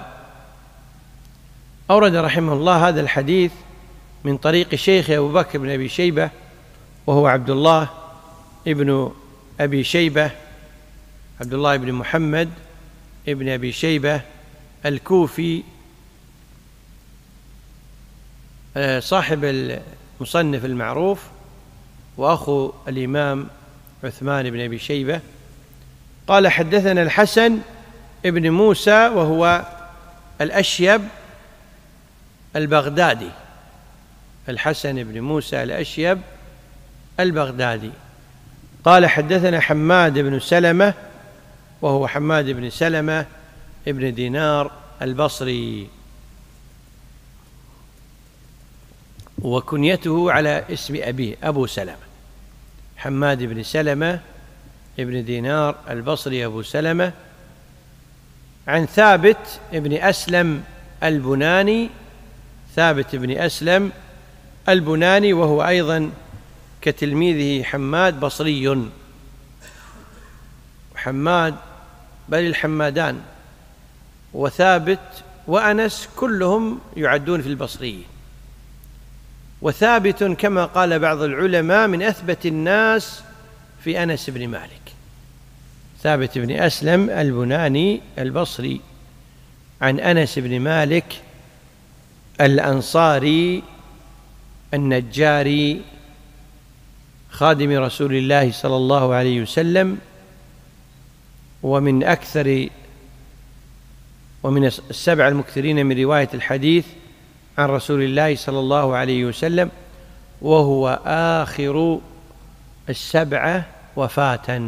رحمه الله هذا الحديث من طريق شيخ أبو بكر بن أبي شيبة، وهو عبد الله ابن أبي شيبة، عبد الله بن محمد ابن أبي شيبة الكوفي، صاحب المصنف المعروف وأخو الإمام عثمان بن أبي شيبة. قال حدثنا الحسن ابن موسى وهو الأشيب البغدادي، الحسن بن موسى الأشيب البغدادي. قال حدثنا حماد بن سلمة وهو حماد بن سلمة ابن دينار البصري، وكنيته على اسم أبيه أبو سلمة، حماد بن سلمة ابن دينار البصري أبو سلمة، عن ثابت ابن أسلم البناني. ثابت بن أسلم البناني، وهو أيضا كتلميذه حماد بصري. حماد بل الحمادان وثابت وأنس كلهم يعدون في البصريين، وثابت كما قال بعض العلماء من أثبت الناس في أنس بن مالك. ثابت بن أسلم البناني البصري عن أنس بن مالك الأنصاري النجاري خادم رسول الله صلى الله عليه وسلم، ومن أكثر ومن السبع المكثرين من رواية الحديث عن رسول الله صلى الله عليه وسلم، وهو آخر السبعة وفاة،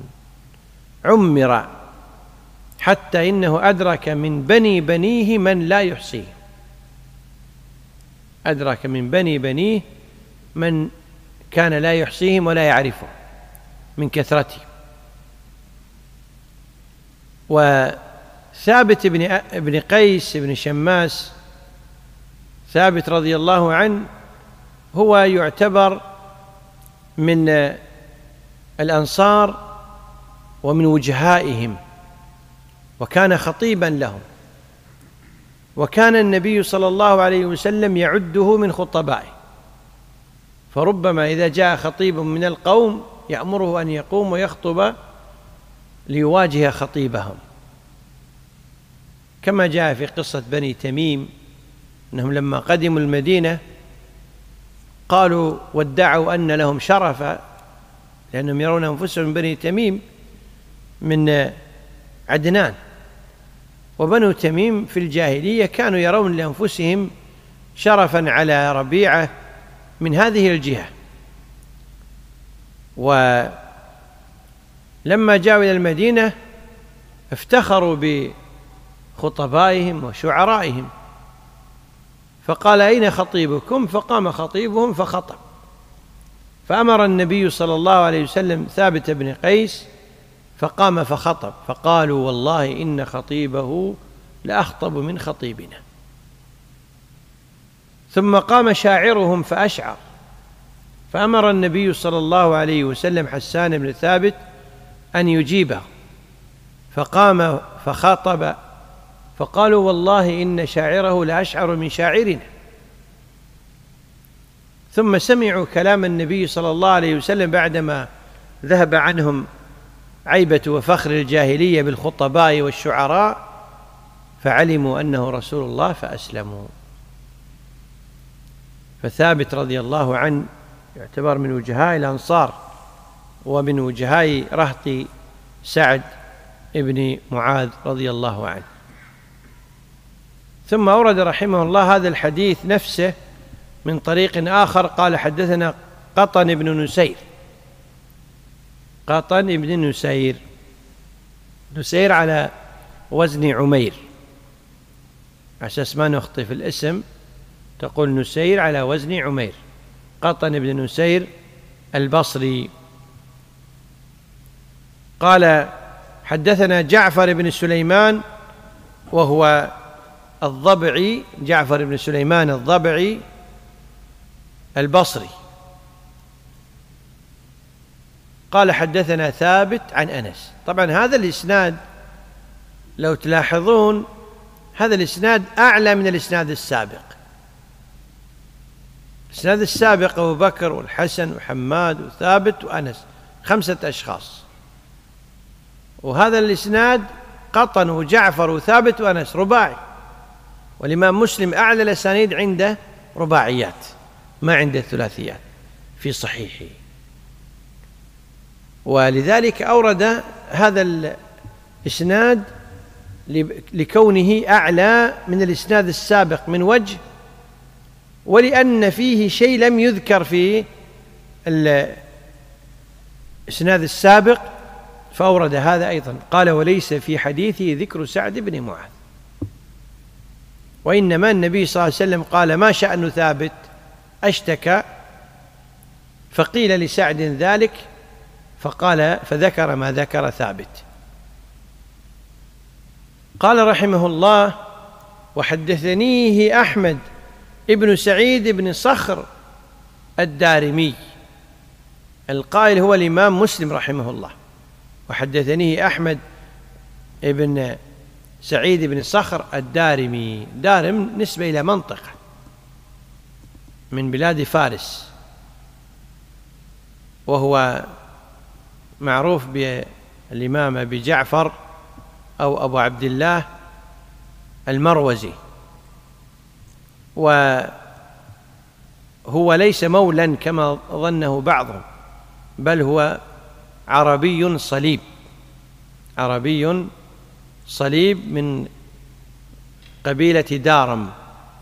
عمر حتى إنه أدرك من بني بنيه من لا يحصيه، أدرك من بني بنيه من كان لا يحصيهم ولا يعرفه من كثرتهم. وثابت بن بن قيس بن شماس ثابت رضي الله عنه هو يعتبر من الأنصار ومن وجهائهم، وكان خطيبا لهم، وكان النبي صلى الله عليه وسلم يعده من خطبائه، فربما إذا جاء خطيب من القوم يأمره أن يقوم ويخطب ليواجه خطيبهم، كما جاء في قصة بني تميم أنهم لما قدموا المدينة قالوا وادعوا أن لهم شرفا، لأنهم يرون أنفسهم من بني تميم من عدنان، وبنو تميم في الجاهلية كانوا يرون لأنفسهم شرفا على ربيعة من هذه الجهة. ولما جاءوا إلى المدينة افتخروا بخطبائهم وشعرائهم، فقال أين خطيبكم؟ فقام خطيبهم فخطب، فأمر النبي صلى الله عليه وسلم ثابت بن قيس فقام فخطب، فقالوا والله إن خطيبه لأخطب من خطيبنا. ثم قام شاعرهم فأشعر، فأمر النبي صلى الله عليه وسلم حسان بن ثابت أن يجيبه، فقام فخاطب، فقالوا والله إن شاعره لأشعر من شاعرنا. ثم سمعوا كلام النبي صلى الله عليه وسلم بعدما ذهب عنهم عيبة وفخر الجاهلية بالخطباء والشعراء، فعلموا أنه رسول الله فأسلموا. فثابت رضي الله عنه يعتبر من وجهاء الأنصار ومن وجهاء رهط سعد ابن معاذ رضي الله عنه. ثم أورد رحمه الله هذا الحديث نفسه من طريق آخر، قال حدثنا قطن بن نسير، قطن بن نسير، نسير على وزن عمير، أساس ما نخطئ في الاسم تقول نسير على وزن عمير، قطن بن نسير البصري قال حدثنا جعفر بن سليمان وهو الضبعي، جعفر بن سليمان الضبعي البصري، قال حدثنا ثابت عن أنس. طبعا هذا الإسناد لو تلاحظون هذا الإسناد أعلى من الإسناد السابق. الإسناد السابق أبو بكر والحسن وحماد وثابت وأنس، خمسة أشخاص، وهذا الإسناد قطن وجعفر وثابت وأنس، رباعي. والإمام مسلم أعلى الأسانيد عنده رباعيات ما عنده ثلاثيات في صحيحه، ولذلك أورد هذا الإسناد لكونه أعلى من الإسناد السابق من وجه، ولأن فيه شيء لم يذكر في الإسناد السابق فأورد هذا أيضا. قال وليس في حديثه ذكر سعد بن معاذ، وإنما النبي صلى الله عليه وسلم قال ما شأن ثابت أشتكى، فقيل لسعد ذلك فقال فذكر ما ذكر ثابت. قال رحمه الله وحدثنيه أحمد ابن سعيد بن صخر الدارمي، القائل هو الإمام مسلم رحمه الله. وحدثنيه أحمد ابن سعيد بن صخر الدارمي. دارم نسبة إلى منطقة من بلاد فارس، وهو معروف بالإمام أبي جعفر أو أبو عبد الله المروزي، وهو ليس مولا كما ظنه بعضهم، بل هو عربي صليب، عربي صليب من قبيلة دارم،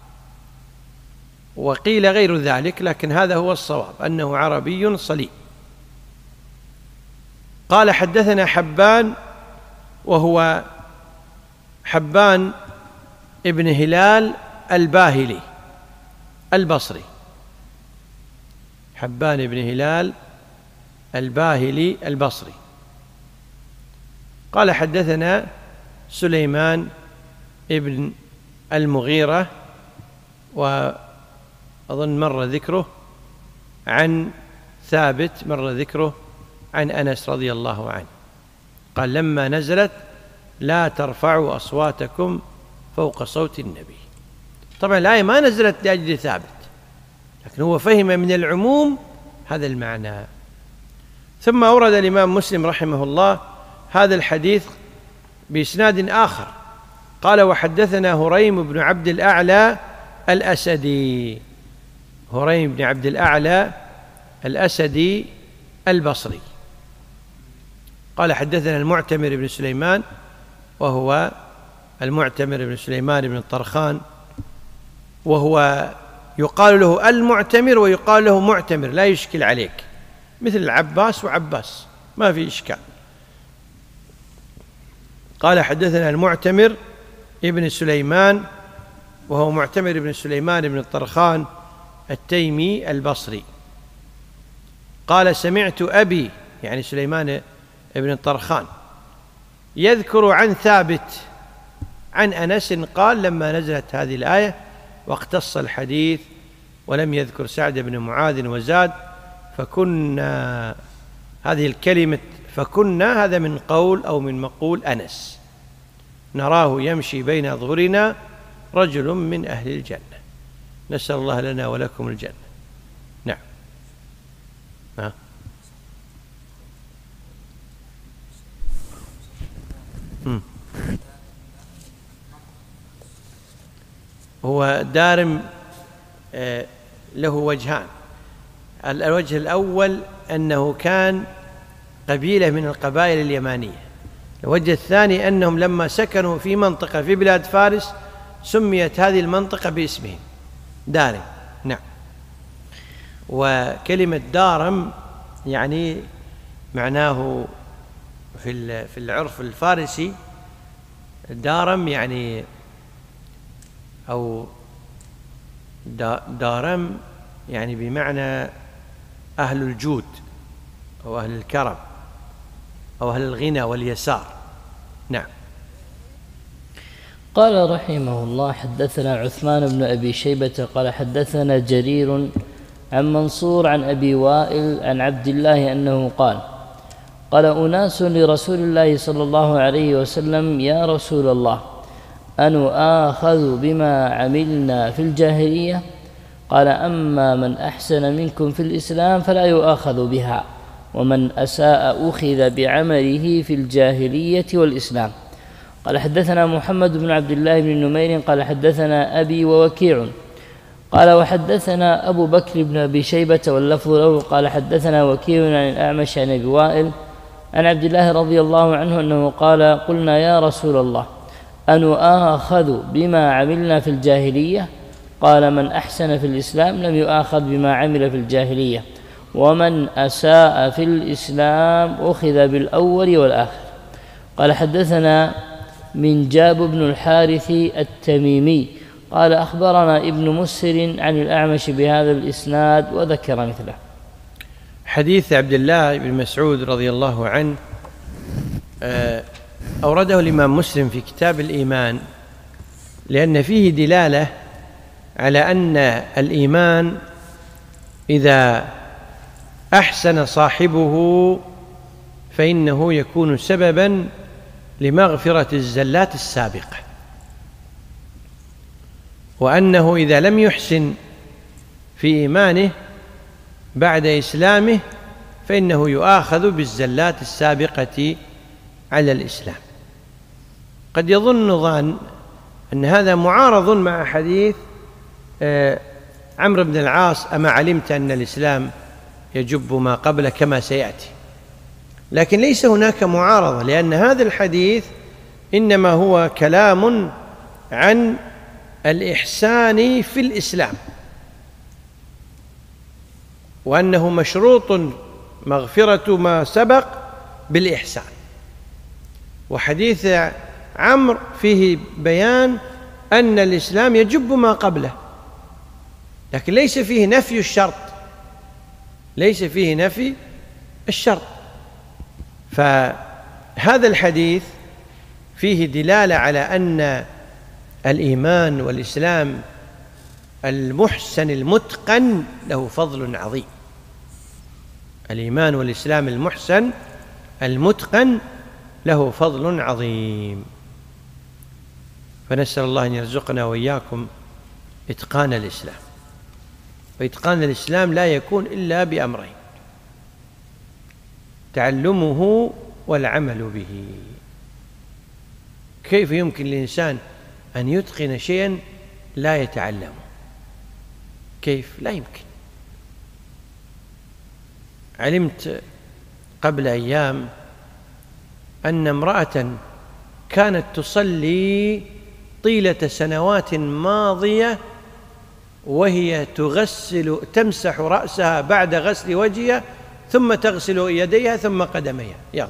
وقيل غير ذلك، لكن هذا هو الصواب أنه عربي صليب. قال حدثنا حبان، وهو حبان ابن هلال الباهلي البصري، حبان ابن هلال الباهلي البصري. قال حدثنا سليمان ابن المغيرة، وأظن مر ذكره عن ثابت، مر ذكره عن أنس رضي الله عنه، قال لما نزلت لا ترفعوا أصواتكم فوق صوت النبي. طبعا الآية ما نزلت لأجل ثابت، لكن هو فهم من العموم هذا المعنى. ثم أورد الإمام مسلم رحمه الله هذا الحديث بإسناد آخر، قال وحدثنا هريم بن عبد الأعلى الأسدي، هريم بن عبد الأعلى الأسدي البصري. قال حدثنا المعتمر بن سليمان، وهو المعتمر بن سليمان بن الطرخان، وهو يقال له المعتمر ويقال له معتمر، لا يشكل عليك، مثل العباس وعباس ما في إشكال. قال حدثنا المعتمر ابن سليمان، وهو معتمر بن سليمان بن الطرخان التيمي البصري. قال سمعت أبي، يعني سليمان ابن الطرخان، يذكر عن ثابت عن أنس قال لما نزلت هذه الآية واقتص الحديث ولم يذكر سعد بن معاذ وزاد فكنا، هذه الكلمة فكنا هذا من قول أو من مقول أنس، نراه يمشي بين ظهرنا رجل من أهل الجنة، نسأل الله لنا ولكم الجنة. نعم. ها. هو دارم له وجهان، الوجه الأول أنه كان قبيلة من القبائل اليمانية، الوجه الثاني أنهم لما سكنوا في منطقة في بلاد فارس سميت هذه المنطقة باسمهم دارم. نعم. وكلمة دارم يعني معناه في في العرف الفارسي، دارم يعني أو دارم يعني بمعنى أهل الجود أو أهل الكرم أو أهل الغنى واليسار. نعم. قال رحمه الله حدثنا عثمان بن أبي شيبة قال حدثنا جرير عن منصور عن أبي وائل عن عبد الله أنه قال قال أناس لرسول الله صلى الله عليه وسلم يا رسول الله أنؤاخذ بما عملنا في الجاهلية؟ قال أما من أحسن منكم في الإسلام فلا يؤاخذ بها، ومن أساء أخذ بعمله في الجاهلية والإسلام. قال حدثنا محمد بن عبد الله بن نمير قال حدثنا أبي ووكيع قال وحدثنا أبو بكر بن أبي شيبة واللفظ له قال حدثنا وكيع عن الأعمش عن أبي وائل عن عبد الله رضي الله عنه أنه قال قلنا يا رسول الله أنؤاخذ بما عملنا في الجاهلية؟ قال من أحسن في الإسلام لم يؤاخذ بما عمل في الجاهلية، ومن أساء في الإسلام أخذ بالأول والآخر. قال حدثنا من جاب بن الحارث التميمي قال أخبرنا ابن مسر عن الأعمش بهذا الإسناد وذكر مثله. حديث عبد الله بن مسعود رضي الله عنه أورده الإمام مسلم في كتاب الإيمان، لأن فيه دلالة على أن الإيمان إذا أحسن صاحبه فإنه يكون سببا لمغفرة الزلات السابقة، وأنه إذا لم يحسن في إيمانه بعد إسلامه فإنه يؤاخذ بالزلات السابقة على الإسلام. قد يظن ظان أن هذا معارض مع حديث عمرو بن العاص: أما علمت أن الإسلام يجب ما قبل كما سيأتي. لكن ليس هناك معارضة، لأن هذا الحديث إنما هو كلام عن الإحسان في الإسلام، وأنه مشروط مغفرة ما سبق بالإحسان. وحديث عمرو فيه بيان أن الإسلام يجب ما قبله، لكن ليس فيه نفي الشرط، ليس فيه نفي الشرط. فهذا الحديث فيه دلالة على أن الإيمان والإسلام المحسن المتقن له فضل عظيم. الإيمان والإسلام المحسن المتقن له فضل عظيم. فنسأل الله أن يرزقنا وإياكم إتقان الإسلام. وإتقان الإسلام لا يكون إلا بأمرين: تعلمه والعمل به. كيف يمكن للإنسان أن يتقن شيئا لا يتعلمه؟ كيف؟ لا يمكن. علمت قبل أيام أن امرأة كانت تصلي طيلة سنوات ماضية وهي تغسل تمسح رأسها بعد غسل وجهها، ثم تغسل يديها ثم قدميها. يلا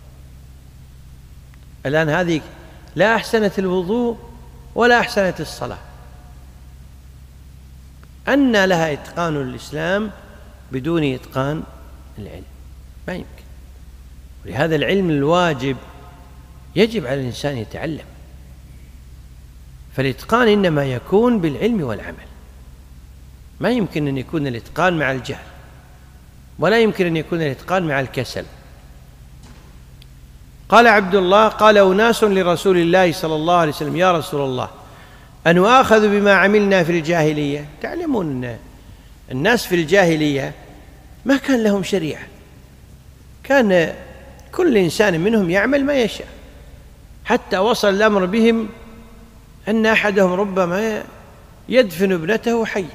الآن هذه لا أحسنت الوضوء ولا أحسنت الصلاة. أن لها إتقان الإسلام بدون إتقان العلم؟ ما يمكن. ولهذا العلم الواجب يجب على الإنسان يتعلم. فالإتقان إنما يكون بالعلم والعمل، ما يمكن أن يكون الإتقان مع الجهل، ولا يمكن أن يكون الإتقان مع الكسل. قال عبد الله: قال أناس لرسول الله صلى الله عليه وسلم: يا رسول الله، أنؤاخذ بما عملنا في الجاهلية؟ تعلمون أن الناس في الجاهلية ما كان لهم شريعة، كان كل إنسان منهم يعمل ما يشاء، حتى وصل الأمر بهم أن أحدهم ربما يدفن ابنته حية.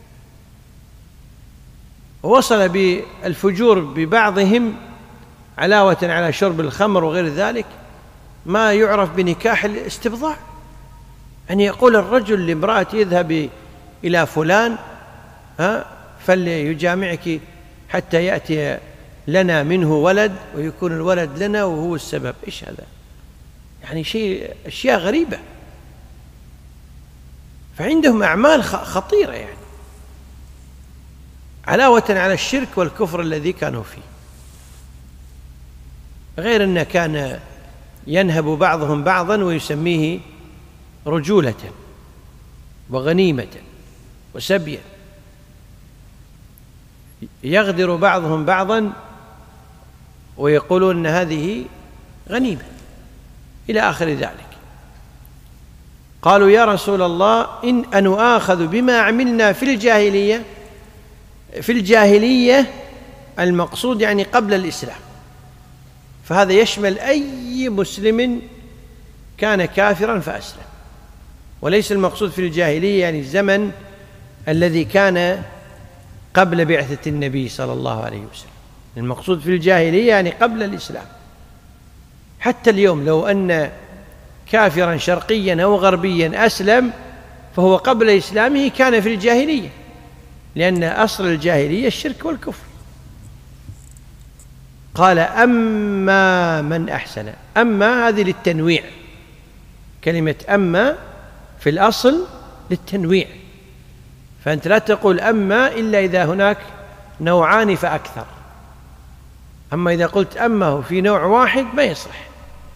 ووصل بالفجور ببعضهم علاوة على شرب الخمر وغير ذلك ما يعرف بنكاح الاستبضاع، أن يقول الرجل لامرأة: يذهب إلى فلان ها فليجامعك حتى يأتي لنا منه ولد، ويكون الولد لنا وهو السبب. إيش هذا؟ يعني شيء أشياء غريبة. فعندهم أعمال خطيرة، يعني علاوة على الشرك والكفر الذي كانوا فيه. غير أن كان ينهب بعضهم بعضا ويسميه رجولة وغنيمة وسبيا، يغدر بعضهم بعضا ويقولون أن هذه غنيمة إلى آخر ذلك. قالوا: يا رسول الله، إن أنؤاخذ بما عملنا في الجاهلية. في الجاهلية المقصود يعني قبل الإسلام، فهذا يشمل أي مسلم كان كافرا فأسلم، وليس المقصود في الجاهلية يعني الزمن الذي كان قبل بعثة النبي صلى الله عليه وسلم. المقصود في الجاهلية يعني قبل الإسلام. حتى اليوم لو أن كافرا شرقيا أو غربيا أسلم فهو قبل إسلامه كان في الجاهلية، لأن أصل الجاهلية الشرك والكفر. قال: أما من أحسن. أما هذه للتنويع، كلمة أما في الأصل للتنويع، فأنت لا تقول أما إلا إذا هناك نوعان فأكثر. أما إذا قلت أما في نوع واحد ما يصح.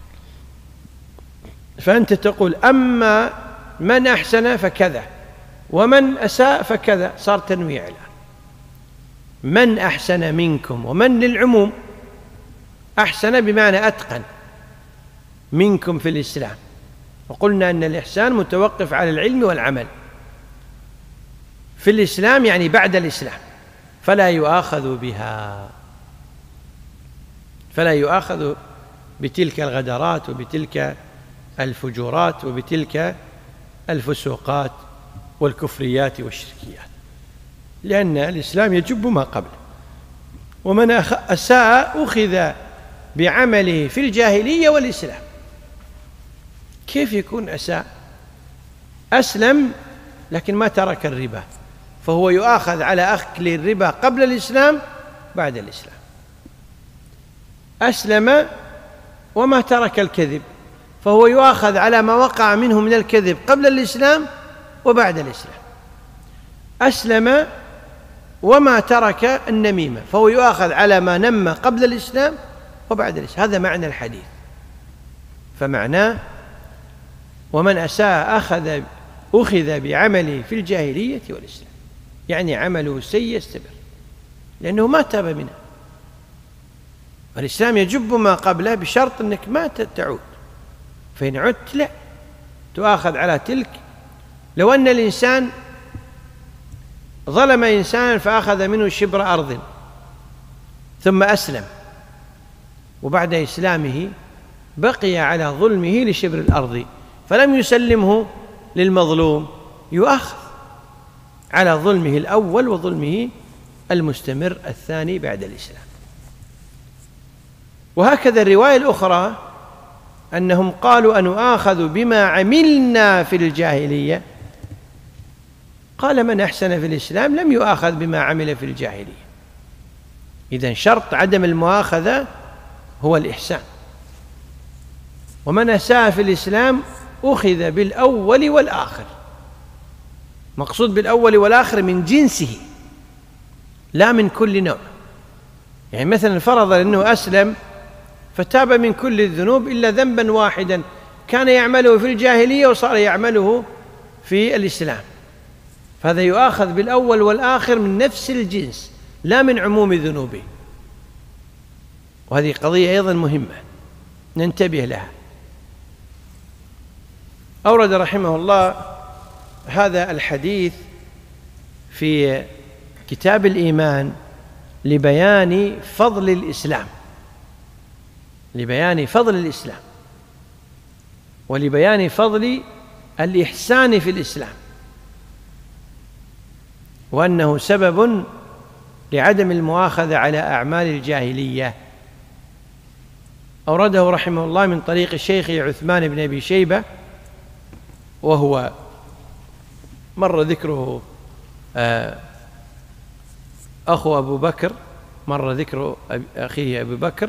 فأنت تقول أما من أحسن فكذا، ومن أساء فكذا، صار تنويع الآن. من أحسن منكم، ومن للعموم، أحسن بمعنى أتقن منكم في الإسلام، وقلنا أن الإحسان متوقف على العلم والعمل في الإسلام، يعني بعد الإسلام، فلا يؤاخذ بها، فلا يؤاخذ بتلك الغدرات وبتلك الفجورات وبتلك الفسوقات والكفريات والشركيات، لأن الإسلام يجب ما قبله. ومن أساء أخذ بعمله في الجاهلية والإسلام. كيف يكون أساء؟ أسلم لكن ما ترك الربا، فهو يؤاخذ على أكل الربا قبل الإسلام بعد الإسلام. أسلم وما ترك الكذب، فهو يؤاخذ على ما وقع منه من الكذب قبل الإسلام وبعد الإسلام. أسلم وما ترك النميمة، فهو يؤاخذ على ما نمى قبل الإسلام وبعد الإسلام. هذا معنى الحديث. فمعناه ومن أساء أخذ أخذ بعمله في الجاهلية والإسلام، يعني عمله سيء يستمر لأنه ما تاب منه. والإسلام يجب ما قبله بشرط أنك ما تعود، فإن عدت لا تؤاخذ على تلك. لو أن الإنسان ظلم إنسانا فأخذ منه شبر أرض ثم أسلم، وبعد إسلامه بقي على ظلمه لشبر الأرض فلم يسلمه للمظلوم، يؤاخذ على ظلمه الأول وظلمه المستمر الثاني بعد الإسلام. وهكذا الرواية الأخرى أنهم قالوا أنؤاخذ بما عملنا في الجاهلية، قال من أحسن في الإسلام لم يؤاخذ بما عمل في الجاهلية. إذن شرط عدم المؤاخذة هو الإحسان. ومن أساء في الإسلام أخذ بالأول والآخر، مقصود بالأول والآخر من جنسه لا من كل نوع. يعني مثلا فرض أنه أسلم فتاب من كل الذنوب إلا ذنبا واحدا كان يعمله في الجاهلية وصار يعمله في الإسلام، فهذا يؤاخذ بالأول والآخر من نفس الجنس لا من عموم ذنوبه. وهذه قضية أيضا مهمة ننتبه لها. أورد رحمه الله هذا الحديث في كتاب الإيمان لبيان فضل الإسلام، لبيان فضل الإسلام ولبيان فضل الإحسان في الإسلام، وأنه سبب لعدم المؤاخذة على أعمال الجاهلية. أورده رحمه الله من طريق الشيخ عثمان بن أبي شيبة، وهو مر ذكره أخو أبو بكر، مر ذكر أخيه أبو بكر.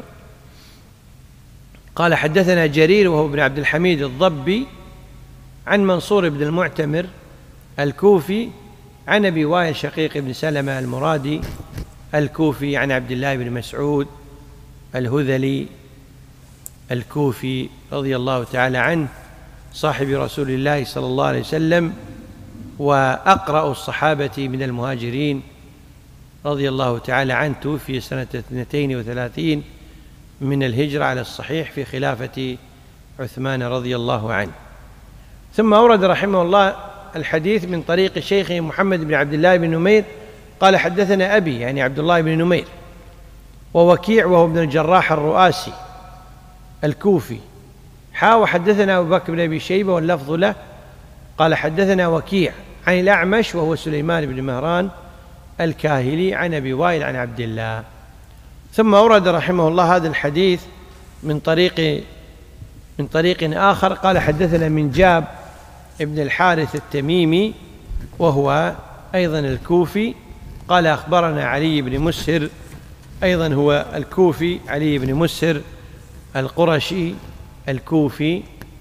قال حدثنا جرير وهو ابن عبد الحميد الضبي عن منصور بن المعتمر الكوفي عن أبي وائل شقيق بن سلمة المرادي الكوفي عن عبد الله بن مسعود الهذلي الكوفي رضي الله تعالى عنه، صاحب رسول الله صلى الله عليه وسلم وأقرأ الصحابة من المهاجرين رضي الله تعالى عنه، توفي سنة اثنتين وثلاثين من الهجرة على الصحيح في خلافة عثمان رضي الله عنه. ثم أورد رحمه الله الحديث من طريق شيخه محمد بن عبد الله بن نمير قال حدثنا أبي، يعني عبد الله بن نمير، ووكيع وهو ابن الجراح الرؤاسي الكوفي، حا وحدثنا أبو بكر بن أبي شيبة واللفظ له قال حدثنا وكيع عن الأعمش وهو سليمان بن مهران الكاهلي عن أبي وائل عن عبد الله. ثم أورد رحمه الله هذا الحديث من طريق من طريق آخر قال حدثنا من جاب ابن الحارث التميمي وهو أيضا الكوفي قال أخبرنا علي بن مسهر، أيضا هو الكوفي، علي بن مسهر القرشي الكوفي،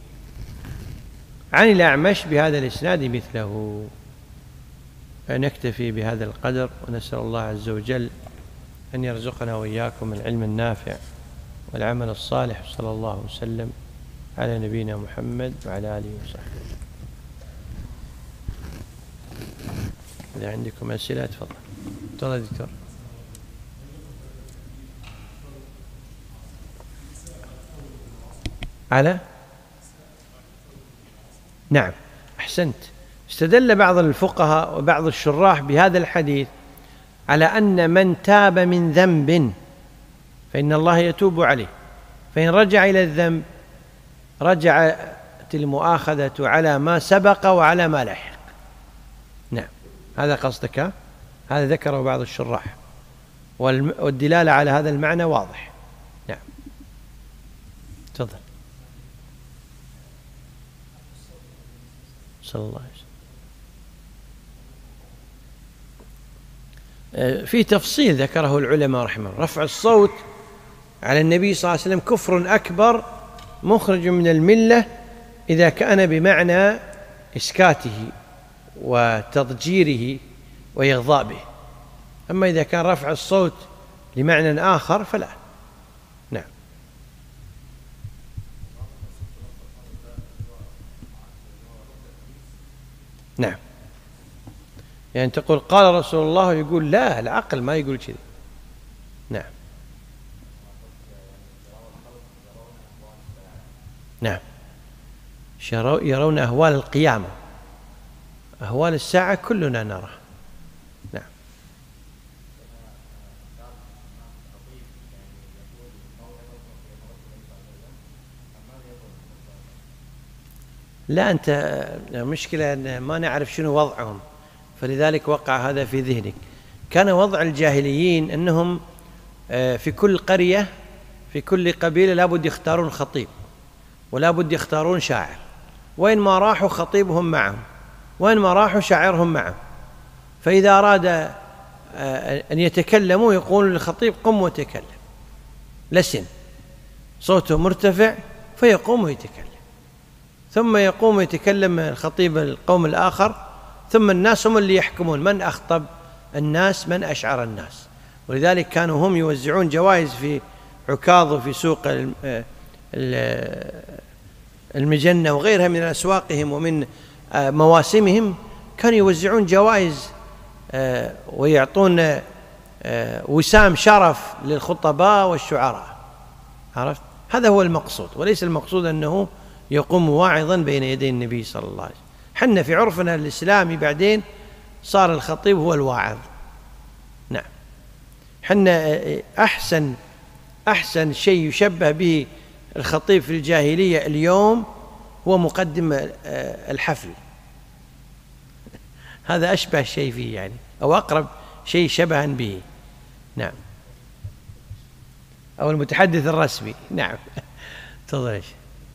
عن الأعمش بهذا الإسناد مثله. نكتفي بهذا القدر، ونسأل الله عز وجل أن يرزقنا وإياكم العلم النافع والعمل الصالح، صلى الله وسلم على نبينا محمد وعلى آله وصحبه. إذا عندكم أسئلة تفضل. تفضل دكتور. على نعم أحسنت. استدل بعض الفقهاء وبعض الشراح بهذا الحديث على أن من تاب من ذنب فإن الله يتوب عليه، فإن رجع إلى الذنب رجعت المؤاخذة على ما سبق وعلى ما لاحق. نعم هذا قصدك، هذا ذكره بعض الشراح، والدلالة على هذا المعنى واضح. نعم تفضل. صلى الله عليه وسلم. في تفصيل ذكره العلماء رحمه الله. رفع الصوت على النبي صلى الله عليه وسلم كفر أكبر مخرج من الملة إذا كان بمعنى إسكاته وتضجيره وإغضاء به، أما إذا كان رفع الصوت لمعنى آخر فلا. نعم نعم يعني تقول قال رسول الله، يقول لا، العقل ما يقول كذا. نعم نعم يرون أهوال القيامة، أهوال الساعة كلنا نرى. نعم لا أنت مشكلة أن ما نعرف شنو وضعهم، فلذلك وقع هذا في ذهنك. كان وضع الجاهليين أنهم في كل قرية في كل قبيلة لابد يختارون خطيب ولابد يختارون شاعر، وين ما راحوا خطيبهم معهم، وين ما راحوا شاعرهم معهم. فإذا أراد أن يتكلموا يقول للخطيب قم وتكلم، لسن صوته مرتفع فيقوم ويتكلم، ثم يقوم ويتكلم الخطيب القوم الآخر، ثم الناس هم اللي يحكمون من أخطب الناس من أشعر الناس. ولذلك كانوا هم يوزعون جوائز في عكاظ وفي سوق المجنة وغيرها من أسواقهم ومن مواسمهم، كانوا يوزعون جوائز ويعطون وسام شرف للخطباء والشعراء. عرفت؟ هذا هو المقصود، وليس المقصود أنه يقوم واعظا بين يدي النبي صلى الله عليه وسلم. حنا في عرفنا الإسلامي بعدين صار الخطيب هو الواعظ. نعم حنا أحسن أحسن شيء يشبه به الخطيب في الجاهلية اليوم هو مقدم الحفل، هذا أشبه شيء فيه يعني، أو أقرب شيء شبها به. نعم أو المتحدث الرسمي. نعم تفضل. ايش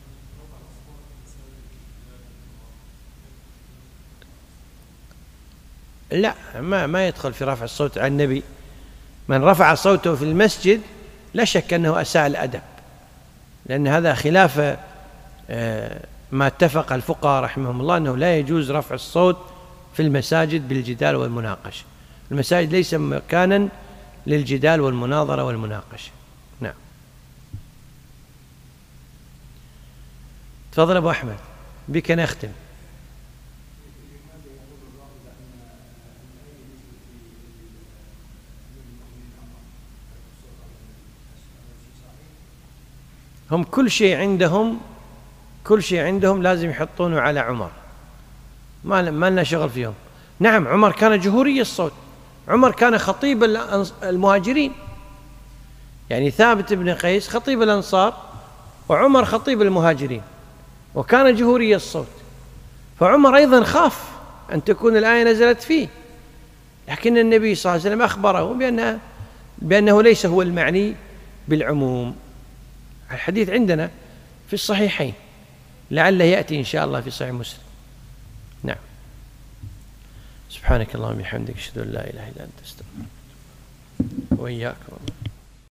لا ما ما يدخل في رفع الصوت على النبي. من رفع صوته في المسجد لا شك أنه أساء الأدب، لأن هذا خلاف ما اتفق الفقهاء رحمهم الله أنه لا يجوز رفع الصوت في المساجد بالجدال والمناقشة. المساجد ليس مكانا للجدال والمناظرة والمناقشة. نعم تفضل أبو أحمد، بك نختم. هم كل شيء عندهم كل شيء عندهم لازم يحطونه على عمر، ما ما لنا شغل فيهم. نعم عمر كان جهوري الصوت، عمر كان خطيب المهاجرين، يعني ثابت بن قيس خطيب الأنصار وعمر خطيب المهاجرين، وكان جهوري الصوت. فعمر أيضا خاف أن تكون الآية نزلت فيه، لكن النبي صلى الله عليه وسلم أخبره بأنه, بأنه ليس هو المعني بالعموم. الحديث عندنا في الصحيحين، لعله يأتي إن شاء الله في صحيح مسلم. نعم سبحانك اللهم وبحمدك أشهد أن لا إله إلا أنت أستغفرك وإياك.